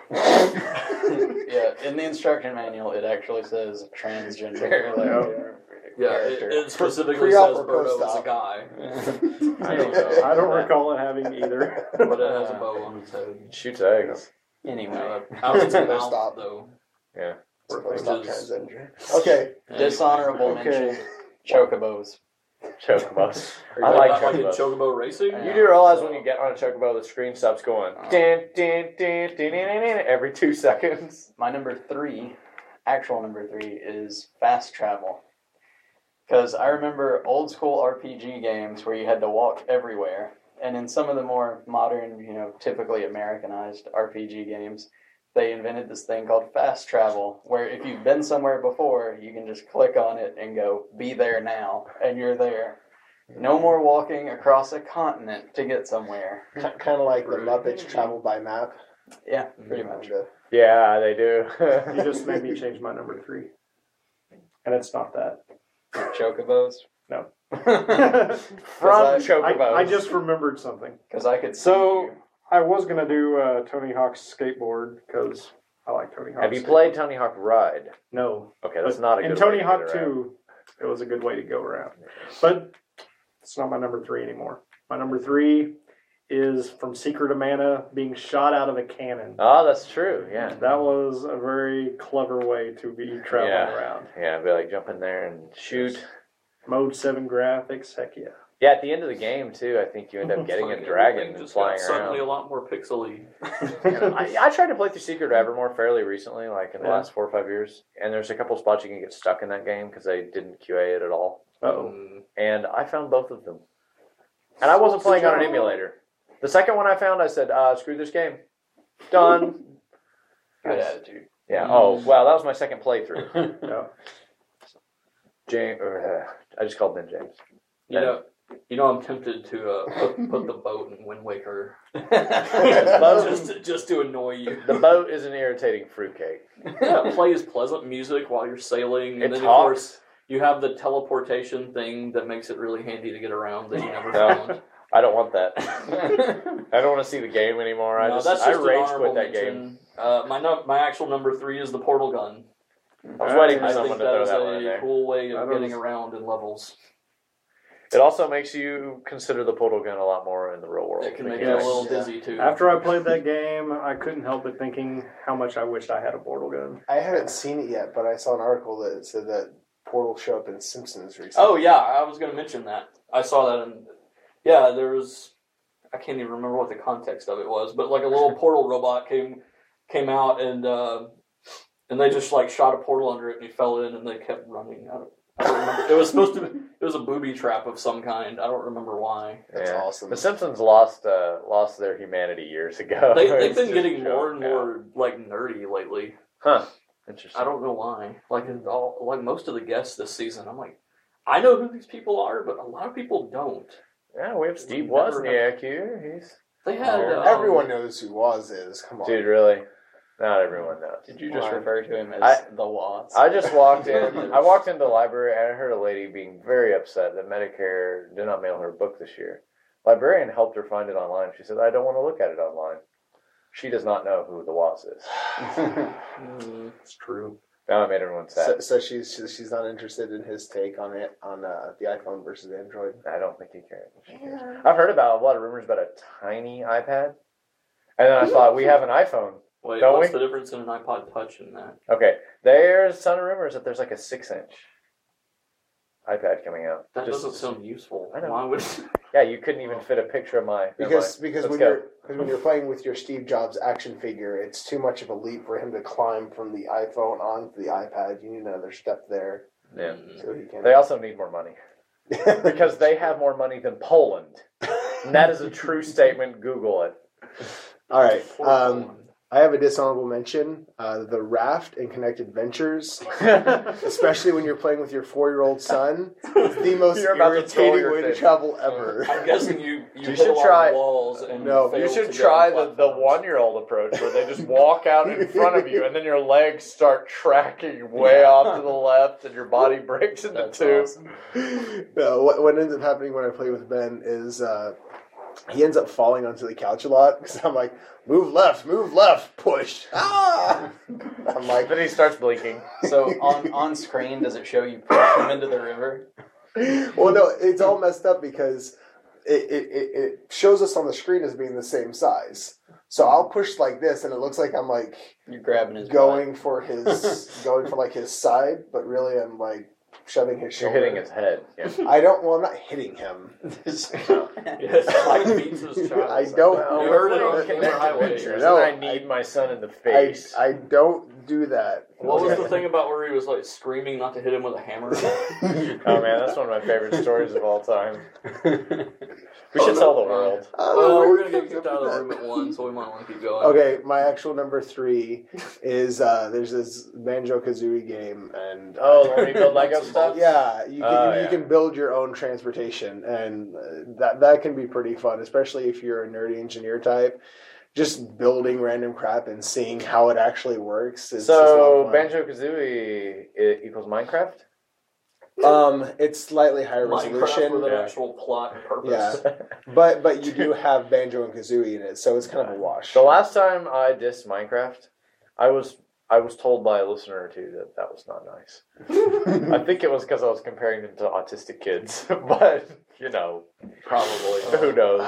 Yeah, in the instruction manual, it actually says transgender. Like, Yeah, it, character. it specifically Pre-op says or Birdo is a post-op? guy, I don't know. I don't recall it having either. but it has a bow on its head. Shoots eggs. Anyway, Uh, out its mouth, Post-op. though. Yeah. It's a Which post-op is- transgender. Okay. dishonorable Okay. mention: chocobos. Chocobos. Are I you like Like in chocobos. Chocobo Racing? Yeah. You do realize when you get on a chocobo, the screen stops going din, din, din, din, din, din, din, every two seconds. My number three, actual number three, is fast travel. Because I remember old school R P G games where you had to walk everywhere, and in some of the more modern, you know, typically Americanized R P G games, they invented this thing called fast travel, where if you've been somewhere before, you can just click on it and go, be there now, and you're there. No more walking across a continent to get somewhere. Kind of like the Muppets travel by map. Yeah, pretty much. Kinda. Yeah, they do. You just made me change my number three. And it's not that. Chocobos? No. From I- chocobos. I, I just remembered something. Because I could see So, you. I was going to do uh, Tony Hawk's skateboard because I like Tony Hawk. Have you played Tony Hawk Ride? No. Okay, that's But not a good in Tony way to Hawk get around. two, it was a good way to go around. But it's not my number three anymore. My number three is from Secret of Mana being shot out of a cannon. Oh, that's true. Yeah. That was a very clever way to be traveling Yeah. around. Yeah, be like jump in there and shoot. Mode seven graphics, heck yeah. Yeah, at the end of the game too, I think you end up getting a Fucking dragon everything and just flying got suddenly around. a lot more pixely. I, I tried to play through Secret of Evermore fairly recently, like in the Yeah. last four or five years, and there's a couple spots you can get stuck in that game because they didn't Q A it at all. Uh-oh. Mm, And I found both of them, and I wasn't playing on an emulator. The second one I found, I said, uh, "Screw this game, done." Good attitude. Yeah. Oh, wow, that was my second playthrough. Yeah. James, or, uh, I just called Ben James. you know, you know, I'm tempted to uh, put, put the boat in Wind Waker Boat- just to, just to annoy you. the boat is an irritating fruitcake. Yeah, it plays pleasant music while you're sailing, and It then of talks. course you have the teleportation thing that makes it really handy to get around that you never No. found. I don't want that. I don't want to see the game anymore. I No, just, that's I just an rage honorable quit that game. mention. Uh, my num- my actual number three is the portal gun. I was waiting for I someone think to that throw is that one in a there. cool way of That getting is- around in levels. It also makes you consider the portal gun a lot more in the real world. It can make because- you a little Yeah. dizzy too. After I played that game, I couldn't help but thinking how much I wished I had a portal gun. I haven't seen it yet, but I saw an article that said that portal show up in Simpsons recently. Oh yeah, I was going to mention that. I saw that, and yeah, there was. I can't even remember what the context of it was, but like a little portal robot came came out, and uh, and they just like shot a portal under it, and he fell in, and they kept running. I don't, I don't remember. It was supposed to. be... It was a booby trap of some kind. I don't remember why. That's Yeah. awesome. The Simpsons lost uh, lost their humanity years ago. They, they've It's been just getting a more joke and now. more like nerdy lately. Huh. Interesting. I don't know why. Like in all, like most of the guests this season, I'm like, I know who these people are, but a lot of people don't. Yeah, we have Steve We never Wozniak here. He's They had um, Everyone knows who Woz is. Come on. dude, really? Not everyone knows. Did you just Why? refer to him as I- the Watts? I just walked in. I walked into the library and I heard a lady being very upset that Medicare did not mail her a book this year. Librarian helped her find it online. She said, "I don't want to look at it online." She does not know who the Watts is. mm, It's true. Now I made everyone So, sad. so she's she's she's not interested in his take on it on uh, the iPhone versus Android. I don't think he cares. She cares. I've heard about a lot of rumors about a tiny iPad, and then I thought we have an iPhone. wait, Don't what's we? the difference in an iPod Touch and that? Okay, there's a ton of rumors that there's like a six-inch iPad coming out. That Just- doesn't sound useful. I know. Why would? Yeah, you couldn't even fit a picture of my. Because of my- because let's when go. you're because when you're playing with your Steve Jobs action figure, it's too much of a leap for him to climb from the iPhone onto the iPad. You need another step there, Yeah. so he can. They also need more money because they have more money than Poland. And that is a true statement. Google it. All right. Um, I have a dishonorable mention. Uh, the raft in Connected Ventures, especially when you're playing with your four-year-old son, it's the most You're about to throw irritating your way to thing. travel ever. I'm guessing you you, You hit should a lot try- of walls and No, failed You to should go try on the, the platforms. one-year-old approach where they just walk out in front of you and then your legs start tracking way off to the left and your body breaks into That's two. awesome. No, what, what ends up happening when I play with Ben is uh, he ends up falling onto the couch a lot because I'm like, move left, move left, push. Ah! I'm like, Then he starts blinking. So on, on screen, does it show you push him into the river? well, no, it's all messed up because it, it, it, it shows us on the screen as being the same size. So I'll push like this, and it looks like I'm like You're grabbing his going for his going for like his side, but really I'm like shoving his You're shoulder. hitting his head. Yeah. I don't. Well, I'm not hitting him. Yes, Mike beats his child. I don't. You heard it on Camera Highway. No, I need my son in the I, face. I don't do that. What was the thing about where he was like screaming not to hit him with a hammer? Oh man, that's one of my favorite stories of all time. We should tell the world. Well, we're gonna get kicked out of the room at one, so we might want to keep going. Okay, my actual number three is uh, there's this Banjo Kazooie game, and Oh, when you build Lego stuff? yeah, you can Oh, you yeah. can build your own transportation, and uh, that that can be pretty fun, especially if you're a nerdy engineer type. Just building random crap and seeing how it actually works. Is just a lot So of fun. Banjo Kazooie equals Minecraft. Um, it's slightly higher Minecraft resolution. with an Yeah. actual plot and purpose. Yeah, but but you do have Banjo and Kazooie in it, so it's kind of a wash. The last time I dissed Minecraft, I was I was told by a listener or two that that was not nice. I think it was because I was comparing them to autistic kids, but you know, Probably. who knows?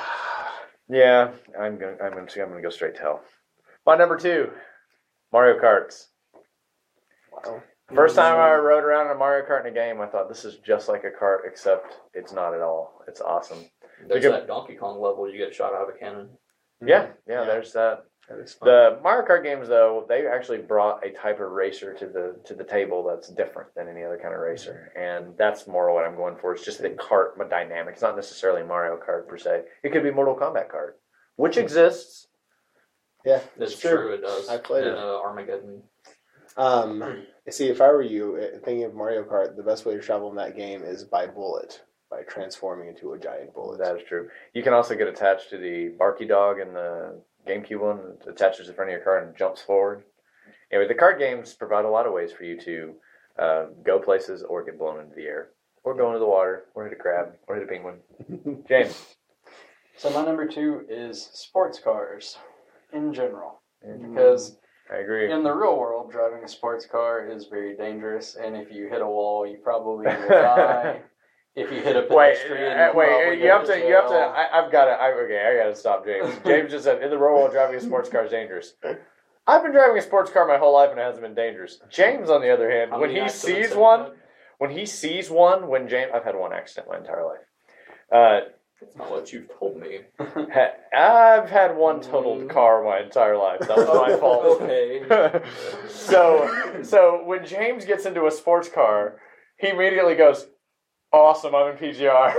Yeah, I'm gonna I'm gonna I'm gonna go straight to hell. My number two, Mario Karts. Wow. First time I rode around in a Mario Kart in a game, I thought this is just like a kart, except it's not at all. It's awesome. There's You can- that Donkey Kong level you get shot out of a cannon. Yeah, yeah. There's that. That is fun. The Mario Kart games, though, they actually brought a type of racer to the to the table that's different than any other kind of racer, and that's more what I'm going for. It's just the kart dynamic. It's not necessarily Mario Kart per se. It could be Mortal Kombat Kart, which exists. Yeah, It's it's true. true. It does. I played in, it. Uh, Armageddon. Um, see, if I were you, uh, thinking of Mario Kart, the best way to travel in that game is by bullet, by transforming into a giant bullet. That is true. You can also get attached to the Barky Dog in the GameCube one. It attaches to the front of your car and jumps forward. Anyway, the kart games provide a lot of ways for you to uh, go places or get blown into the air, or go into the water, or hit a crab, or hit a penguin. James. So my number two is sports cars in general. Because I agree. in the real world, driving a sports car is very dangerous, and if you hit a wall, you probably will die. If you hit a Wait, pedestrian, uh, you'll wait, probably you go have to, to you have to, jail. I, I've got to, I, okay, I got to stop James. James just said, in the real world, driving a sports car is dangerous. I've been driving a sports car my whole life and it hasn't been dangerous. James, on the other hand, How when many he accidents sees have you one, had? when he sees one, when James, I've had one accident my entire life. Uh, That's not what you've told me. ha, I've had one totaled car my entire life. That was my fault. Okay. so, so when James gets into a sports car, he immediately goes, "Awesome, I'm in P G R."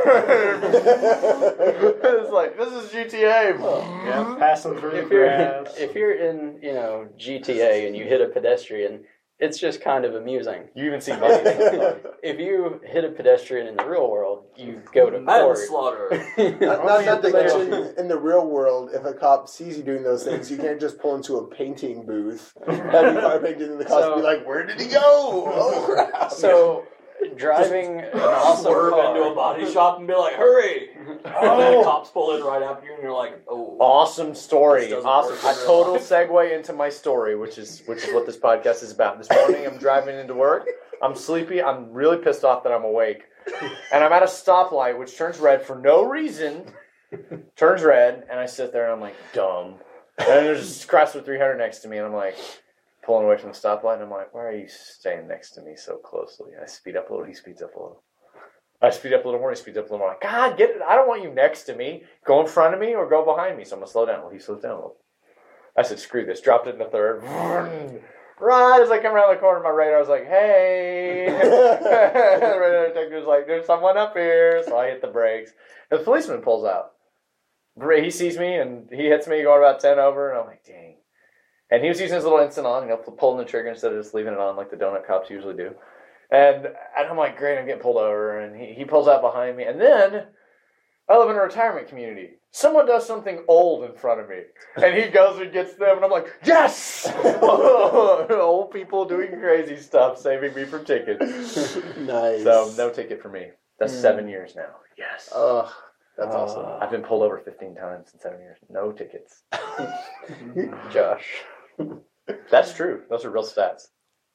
It's like, this is G T A. Yeah, passing through the If you're, grass. if you're in, you know, G T A and you hit a pedestrian, it's just kind of amusing. You even see money. If you hit a pedestrian in the real world, you go to court. Manslaughter. Not, not, not to mention, in the real world, if a cop sees you doing those things, you can't just pull into a painting booth, have your car painted, and the cops So- be like, "Where did he go? Oh crap!" So, driving an awesome Swerve car. into a body shop and be like, "Hurry!" And then cops pull in right after you, and you're like, "Oh." Awesome story. This doesn't Awesome. work in A real total life. segue into my story, which is which is what this podcast is about. This morning, I'm driving into work. I'm sleepy. I'm really pissed off that I'm awake, and I'm at a stoplight which turns red for no reason. Turns red, and I sit there and I'm like, dumb. And then there's Chrysler three hundred next to me, and I'm like, pulling away from the stoplight, and I'm like, why are you staying next to me so closely? I speed up a little. He speeds up a little. I speed up a little more. He speeds up a little more. I'm like, God, get it! I don't want you next to me. Go in front of me or go behind me. So I'm gonna slow down. Well, he slows down a little. I said, screw this. Dropped it in the third. Right as I come around the corner of my radar, I was like, hey. The radar detective was like, there's someone up here. So I hit the brakes. And the policeman pulls out. He sees me and he hits me going about ten over, and I'm like, dang. And he was using his little instant on, you know, pulling the trigger instead of just leaving it on like the donut cops usually do. And, and I'm like, great, I'm getting pulled over. And he, he pulls out behind me. And then I live in a retirement community. Someone does something old in front of me. And he goes and gets them. And I'm like, yes! Old people doing crazy stuff, saving me from tickets. Nice. So no ticket for me. That's mm. seven years now. Yes. Ugh, that's uh, awesome. I've been pulled over fifteen times in seven years. No tickets. Josh. That's true. Those are real stats.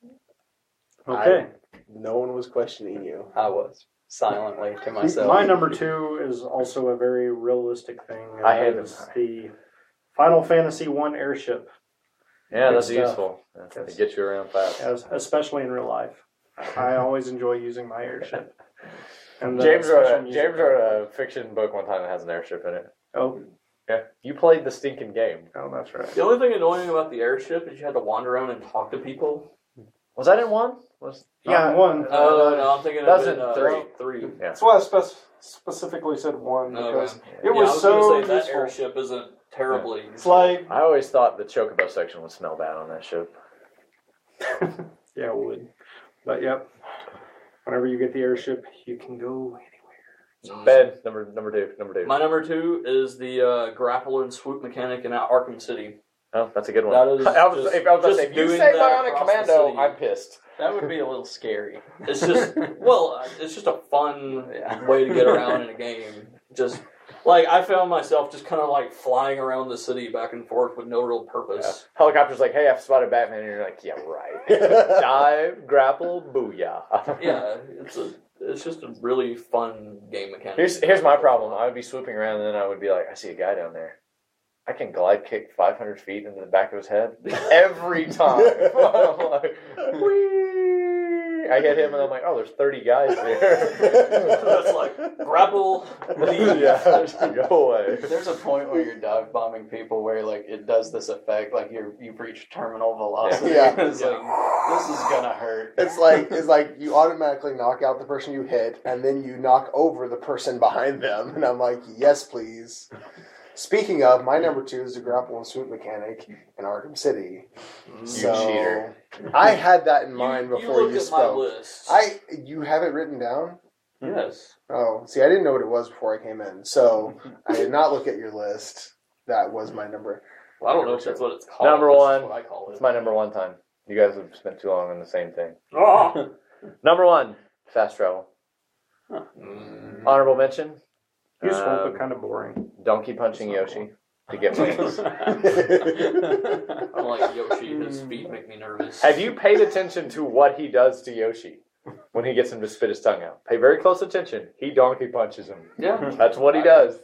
Okay. I, no one was questioning you. I was. Silently to myself. My number two is also a very realistic thing. I hate it. The Final Fantasy one airship. Yeah, Good that's stuff. useful. That's Yes. to get you around fast. As, especially in real life. I always enjoy using my airship. And the James wrote special a music James wrote a fiction book one time that has an airship in it. Oh, Yeah, you played the stinking game. oh, that's right. The only thing annoying about the airship is you had to wander around and talk to people. Was that in one? Was Yeah, one. Oh, no, I'm thinking That's of in it, uh, three. Three. Yeah. That's why I spec- specifically said one, Okay. because Yeah, it was, I was so gonna say that useful. airship isn't terribly. It's like, I always thought the chocobo section would smell bad on that ship. Yeah, it would. But yep. Whenever you get the airship, you can go anywhere. Ben, number number two, number two. My number two is the uh, grapple and swoop mechanic in Arkham City. Oh, that's a good one. That is I was, just- if, I was just say, if you doing say that Bionic across the Commando, city. I'm pissed. That would be a little scary. It's just well, it's just a fun Yeah. way to get around in a game. Just like I found myself just kind of like flying around the city back and forth with no real Yeah. purpose. Helicopter's like, hey, I've spotted Batman, and you're like, yeah, right. Dive, grapple, booyah. Yeah, it's a it's just a really fun game mechanic. Here's here's my problem. I would be swooping around, and then I would be like, I see a guy down there. I can glide kick five hundred feet into the back of his head every time. I'm like, whee! I hit him, and I'm like, oh, there's thirty guys here. That's like grapple, leave. Yeah, just go away. There's a point where you're dive bombing people where like it does this effect, like you're you've reached terminal velocity. Yeah. It's like this is gonna hurt. It's like it's like you automatically knock out the person you hit, and then you knock over the person behind them. And I'm like, yes, please. Speaking of, my number two is the grapple and swoop mechanic in Arkham City. You So, cheater. I had that in mind you, before you, you, looked at my spoke. list. I you have it written down? yes. Oh, see, I didn't know what it was before I came in, so I did not look at your list. That was my number. Well, I don't know if that's what it's called. Number That's one. what I call it. It's my number one time. You guys have spent too long on the same thing. Ah! Number one, fast travel. Mm. Honorable mention. Useful, um, but kind of boring. Donkey punching Yoshi to get wings. I don't like Yoshi. His feet make me nervous. Have you paid attention to what he does to Yoshi when he gets him to spit his tongue out? Pay very close attention. He donkey punches him. Yeah. That's what he does.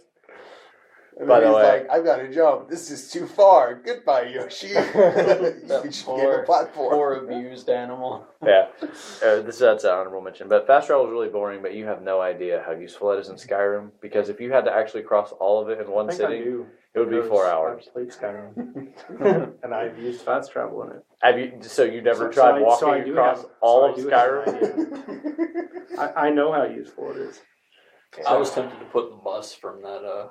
And By then the he's way- like, I've got to jump. This is too far. Goodbye, Yoshi. You should give a platform. Poor abused animal. Yeah. Uh, this that's an honorable mention. But fast travel is really boring, but you have no idea how useful it is in Skyrim. Because if you had to actually cross all of it in I one think I sitting, do. it would be because four hours. I've played Skyrim. And I've used fast travel in it. Have you? So you never So- so tried I- so I walking do across have- all so I of do have an Skyrim? I, I know how useful it is. I was tempted to put the bus from that. Uh,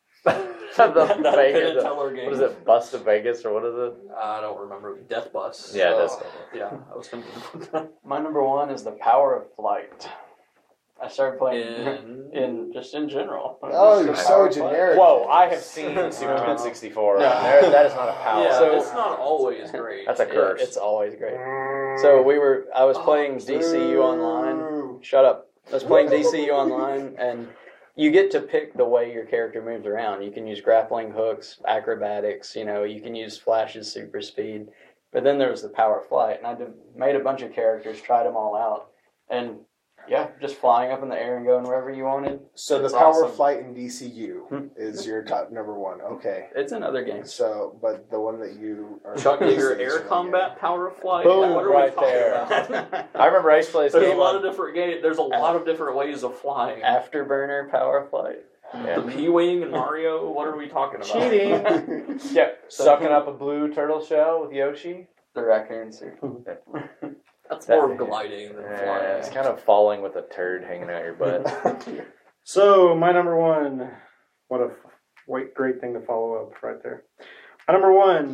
the that Penn Vegas, and Teller game. what is it? Bus to Vegas or what is it? I don't remember. Death Bus. Yeah, Uh, that's. Yeah, I was tempted to put that My number one is the power of flight. I started playing in. in just in general. Oh, you're Just so power of flight. generic. Whoa! I have seen Superman sixty-four. Yeah. There, that is not a power. Yeah, So- it's not always great. That's a Yeah, curse. it's always great. So we were. I was playing D C U online. Ooh. Shut up. I was playing D C U online, and you get to pick the way your character moves around. You can use grappling hooks, acrobatics. You know, you can use flashes, super speed. But then there was the power of flight, and I did, made a bunch of characters, tried them all out, and yeah, just flying up in the air and going wherever you wanted. So the It's power awesome. of flight in D C Hmm. U is your top number one. Okay. It's in other games. So, but the one that you are Chuck Yeager is air the one combat power of flight. Boom, what are right we talking there. about? I remember I used to play this There's a game lot on- of different games. There's a lot of different ways of flying. Afterburner power of flight. Yeah. The P-wing and Mario. What are we talking about? Cheating. Yeah, sucking up a blue turtle shell with Yoshi. The raccoon suit. That's more of gliding than Yeah, flying. it's kind of falling with a turd hanging out your butt. So my number one, what a wait, great thing to follow up right there. My number one,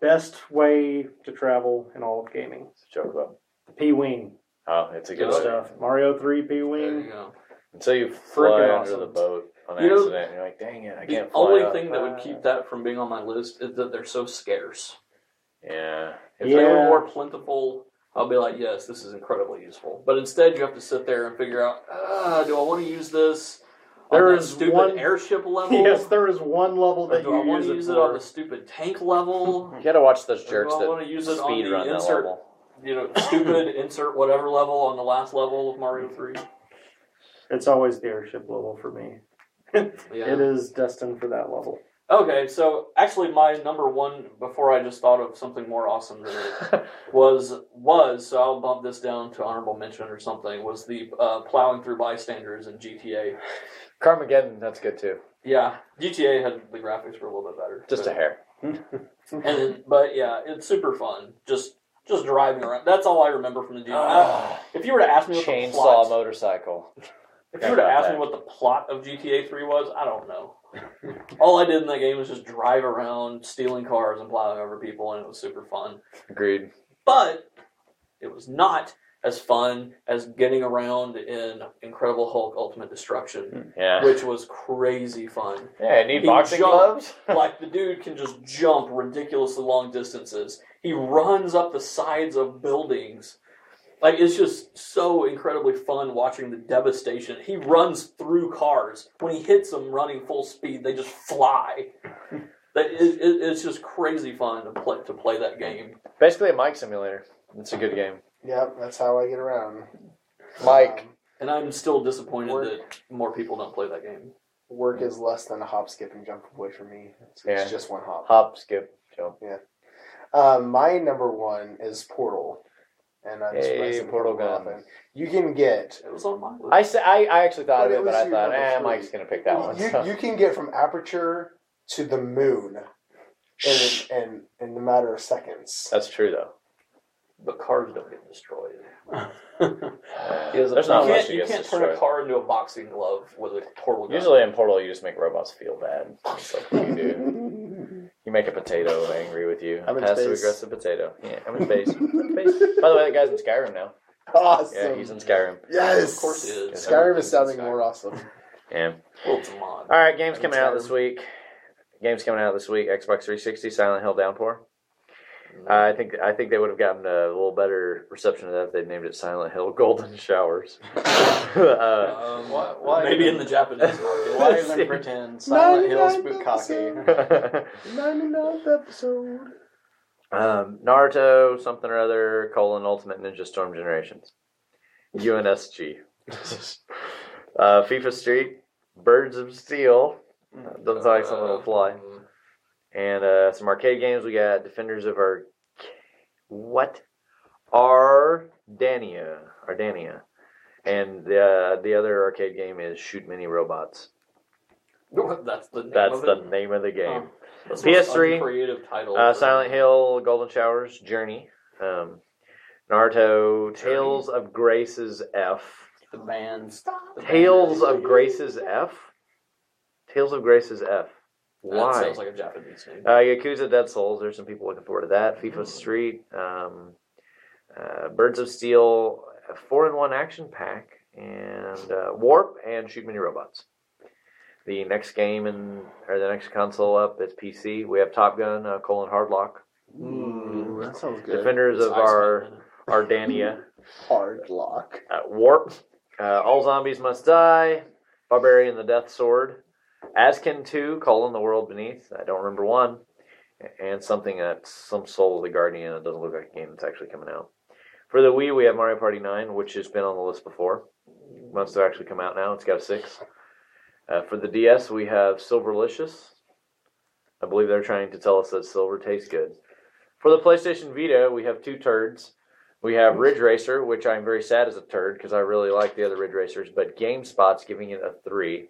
best way to travel in all of gaming. It's a joke about. The P-Wing. Oh, it's a good Good one. stuff. Mario three There you P-Wing. go. Until you fly Freaking under awesome. the boat on You know, accident, and you're like, dang it, I The can't fly only up. thing that would keep that from being on my list is that they're so scarce. Yeah. If Yeah. they were more plentiful, I'll be like, yes, this is incredibly useful. But instead, you have to sit there and figure out, ah, do I want to use this on There that is stupid one- airship level? Yes, there is one level Or that do you I want use to it use it for. on the stupid tank level? You gotta watch those Or jerks do I want to that use it on speed the run that insert, level. you know, stupid insert whatever level on the last level of Mario three? It's always the airship level for me. Yeah. It is destined for that level. Okay, so actually my number one, before I just thought of something more awesome than it, was, was, so I'll bump this down to honorable mention or something, was the uh, plowing through bystanders in G T A. Carmageddon, that's good too. Yeah, G T A had the graphics were a little bit better. Just but, a hair. And then, but yeah, it's super fun. Just just driving around. That's all I remember from the G T A. I, if you were to ask me what the Chainsaw plot, motorcycle. if you were to Got ask that. me what the plot of G T A three was, I don't know. All I did in that game was just drive around, stealing cars and plowing over people, and it was super fun. Agreed. But it was not as fun as getting around in Incredible Hulk Ultimate Destruction, Yeah. which was crazy fun. Yeah, I need He boxing jumped- gloves. Like, the dude can just jump ridiculously long distances. He runs up the sides of buildings. Like, it's just so incredibly fun watching the devastation. He runs through cars. When he hits them running full speed, they just fly. That it, it, it's just crazy fun to play, to play that game. Basically a Mike simulator. It's a good game. Yep, that's how I get around. Mike. Um, And I'm still disappointed Work. that more people don't play that game. work is less than a hop, skip, and jump away from me. It's, Yeah. it's just one hop. Hop, skip, jump. Um, my number one is Portal. And I'm Hey, surprised it Portal didn't come gun. often. You can get It was on my list. I, sa- I, I actually thought But of it it, but was I your thought, number eh, three. Mike's going to pick that one. You, so. you can get from aperture to the moon in, in, in a matter of seconds. That's true, though. But cars don't get destroyed. Uh, There's There's not you much can't, that you gets can't turn destroyed. a car into a boxing glove with a portal gun. Usually in Portal, you just make robots feel bad. That's like what you do. You make a potato angry with you. I'm in Passive space. aggressive potato. Yeah, I'm in space. I'm in space. By the way, that guy's in Skyrim now. Awesome. Yeah, he's in Skyrim. Yes. Of course he is. Skyrim is sounding Skyrim. more awesome. Yeah. Well, it's a mod. All right, games I'm coming in out Skyrim. this week. Games coming out this week. Xbox three sixty, Silent Hill Downpour. Uh, I think I think they would have gotten a little better reception of that if they'd named it Silent Hill Golden Showers. uh, Um, Why- why maybe even- in the Japanese market. Why even pretend Silent Hill's Bukkake? ninety-ninth episode. um, Naruto, something or other, colon, Ultimate Ninja Storm Generations. U N S G. uh, FIFA Street, Birds of Steel. Uh, doesn't sound like something that'll fly. And uh, some arcade games. We got Defenders of Ar... What? Ardania. Ardania. And the, uh, the other arcade game is Shoot Mini Robots. That's the name That's of the it. name of the game. That's P S the three, most uncreative title. Uh, for- Silent Hill, Golden Showers, Journey, um, Naruto, Tales of Grace's F. The band. Tales of Grace's F? Tales of Grace's F. That Why? sounds like a Japanese name. Uh, Yakuza Dead Souls, there's some people looking forward to that. FIFA Street, um, uh, Birds of Steel, a four in one action pack, and uh, Warp, and Shoot Mini Robots. The next game in, or the next console up is P C. We have Top Gun, uh, colon Hardlock. Ooh, that sounds good. Defenders of It's our Iceman. Ardania. Hard lock. Uh, Warp, uh, All Zombies Must Die, Barbarian the Death Sword, Askin two, colon The World Beneath. I don't remember one. And something that's some Soul of the Guardian. It doesn't look like a game that's actually coming out. For the Wii, we have Mario Party nine, which has been on the list before. Must have actually come out now. It's got a six. Uh, for the D S, we have Silverlicious. I believe they're trying to tell us that silver tastes good. For the PlayStation Vita, we have two turds. We have Ridge Racer, which I'm very sad is a turd because I really like the other Ridge Racers, but GameSpot's giving it a three.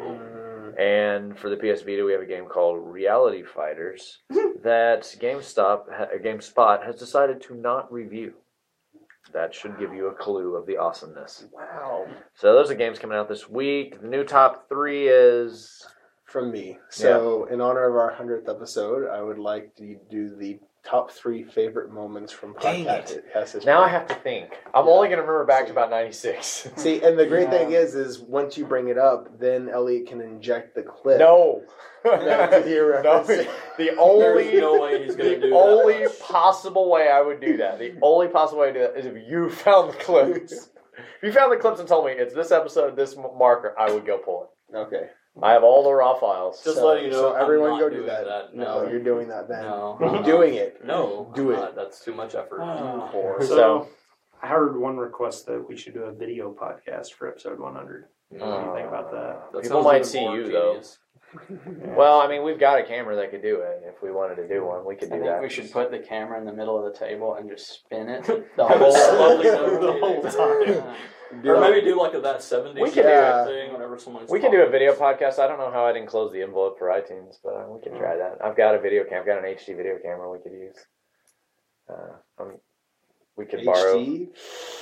And for the P S Vita, we have a game called Reality Fighters that GameStop, GameSpot has decided to not review. That should give you a clue of the awesomeness. Wow. So those are games coming out this week. The new top three is... From me. So, in honor of our hundredth episode, I would like to do the top three favorite moments from Dang podcast it. history. Now I have to think. I'm only going to remember back to about ninety-six. See, and the great thing is, is once you bring it up, then Elliot can inject the clip. No. That you're No, referencing. the only There's no way he's gonna the do that only much. possible way I would do that. The only possible way to do that is if you found the clips. If you found the clips and told me it's this episode, this m- marker, I would go pull it. Okay. I have all the raw files. Just So- letting you know, so I'm everyone not go do doing that. that. No, No. you're doing that then. No, You're I'm not. doing it. No, Do I'm it. not. That's too much effort. So, So- I heard one request that we should do a video podcast for episode one hundred. What do you think about that? That People sounds might even see more you, though. tedious. Well, I mean, we've got a camera that could do it. If we wanted to do one, we could I do think that. we should put the camera in the middle of the table and just spin it the Have it whole, slowly the whole rotating. time. Or maybe do like a that seventies We could do- thing whenever someone's We can do a talking. video podcast. I don't know how I didn't close the envelope for iTunes, but uh, we can try that. I've got a video cam. I've got an H D video camera we could use. Uh, um, we could borrow. H D?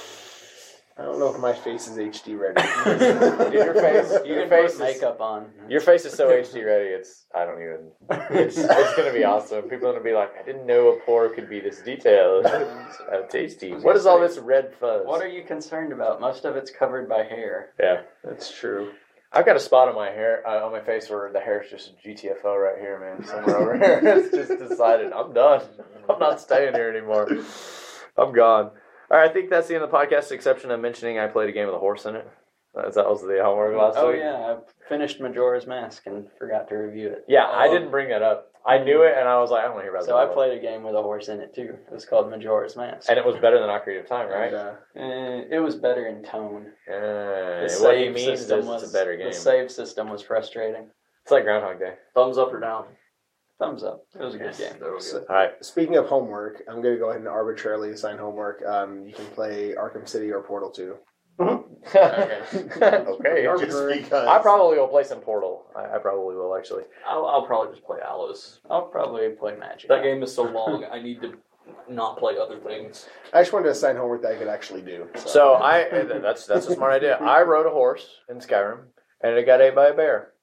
I don't know if my face is H D ready. Dude, your face, You your can face, put is, makeup on. your face is so H D ready. It's I don't even. It's it's gonna be awesome. People are gonna be like, I didn't know a pore could be this detailed. Uh, tasty. What is all this red fuzz? What are you concerned about? Most of it's covered by hair. Yeah, That's true. I've got a spot on my hair, uh, on my face where the hair's just G T F O right here, man. Somewhere over here. It's just decided I'm done. I'm not staying here anymore. I'm gone. All right, I think that's the end of the podcast, the exception of mentioning I played a game with a horse in it. That that was the homework last Oh week. yeah, I finished Majora's Mask and forgot to review it. Yeah, I Oh. didn't bring that up. I knew it, and I was like, I don't want to hear about So that. I played a game with a horse in it too. It was called Majora's Mask. And it was better than Ocarina of Time, right? And, uh, Uh, it was better in tone. Uh, The what he save means is system was it's a better game. The save system was frustrating. It's like Groundhog Day. Thumbs up or down? Thumbs up. It was a good game. There we go. All right. speaking of homework, I'm going to go ahead and arbitrarily assign homework. Um, you can play Arkham City or Portal two. okay. okay. Just because. I probably will play some Portal. I, I probably will, actually. I'll, I'll probably just play Alice. I'll probably play Magic. That game is so long, I need to not play other things. I just wanted to assign homework that I could actually do. So I that's that's a smart idea. I rode a horse in Skyrim, and it got ate by a bear.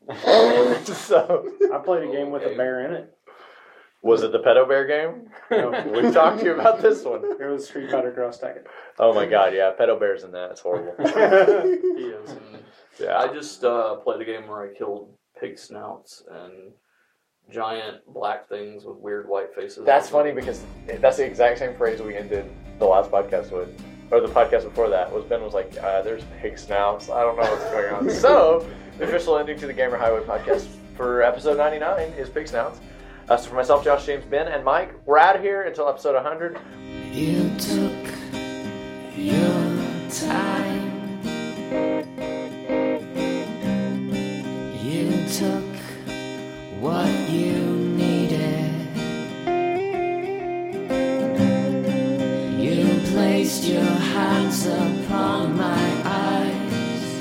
So I played a game with a bear in it. was it the pedo bear game? No, We've talked to you about this one. it was Street Fighter Cross Tekken. Oh my god, yeah, pedo bears in that. It's horrible. He is. And Yeah. I just uh, played a game where I killed pig snouts and giant black things with weird white faces. That's funny because that's the exact same phrase we ended the last podcast with, or the podcast before that. Was Ben was like, uh, "There's pig snouts. I don't know what's going on." So the official ending to the Gamer Highway podcast for episode ninety-nine is pig snouts. Uh, so for myself, Josh, James, Ben, and Mike, we're out of here until episode one hundred. You took your time. You took what you needed. You placed your hands upon my eyes.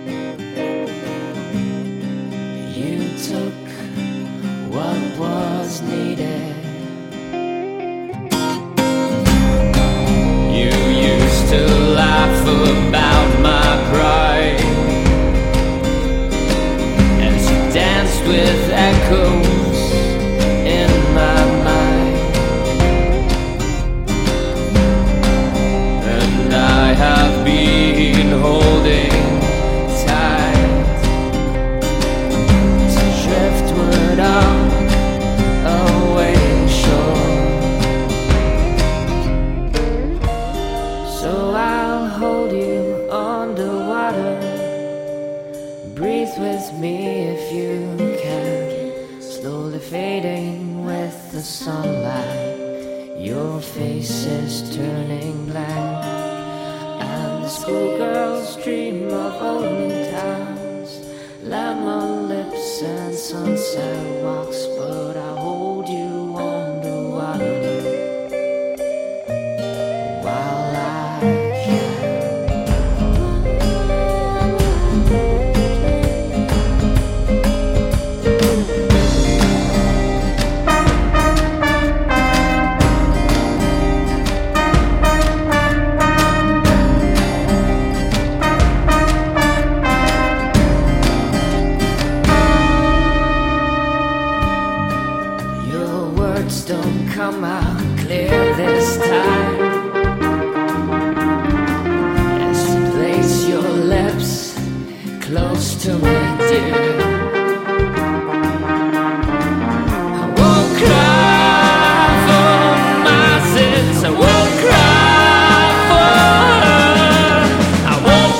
You took what was needed. You used to laugh about my pride as you danced with echoes in my mind. And I have been holding tight to driftwood on a waiting shore. So I'll hold you underwater. Breathe with me if you can. Slowly fading with the sunlight. Your face is turning blank. And the schoolgirls dream of olden times. Lemon lips and sunset walks. But I'll hold you underwater while I close to me, dear. I won't cry for my sins. I won't cry for her. I won't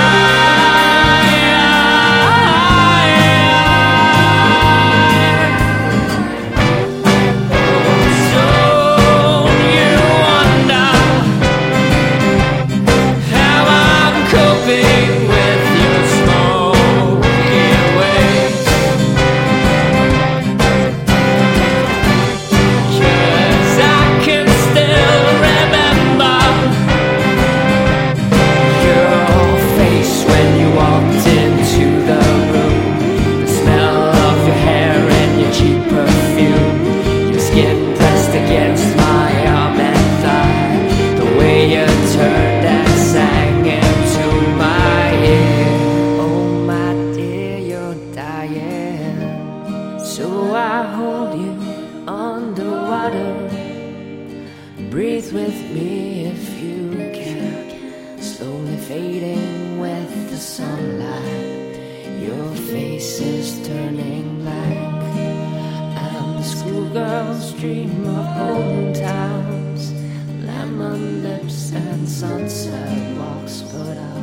breathe with me if you can. Slowly fading with the sunlight. Your face is turning black. And the schoolgirls dream of olden times. Lemon lips and sunset walks put out.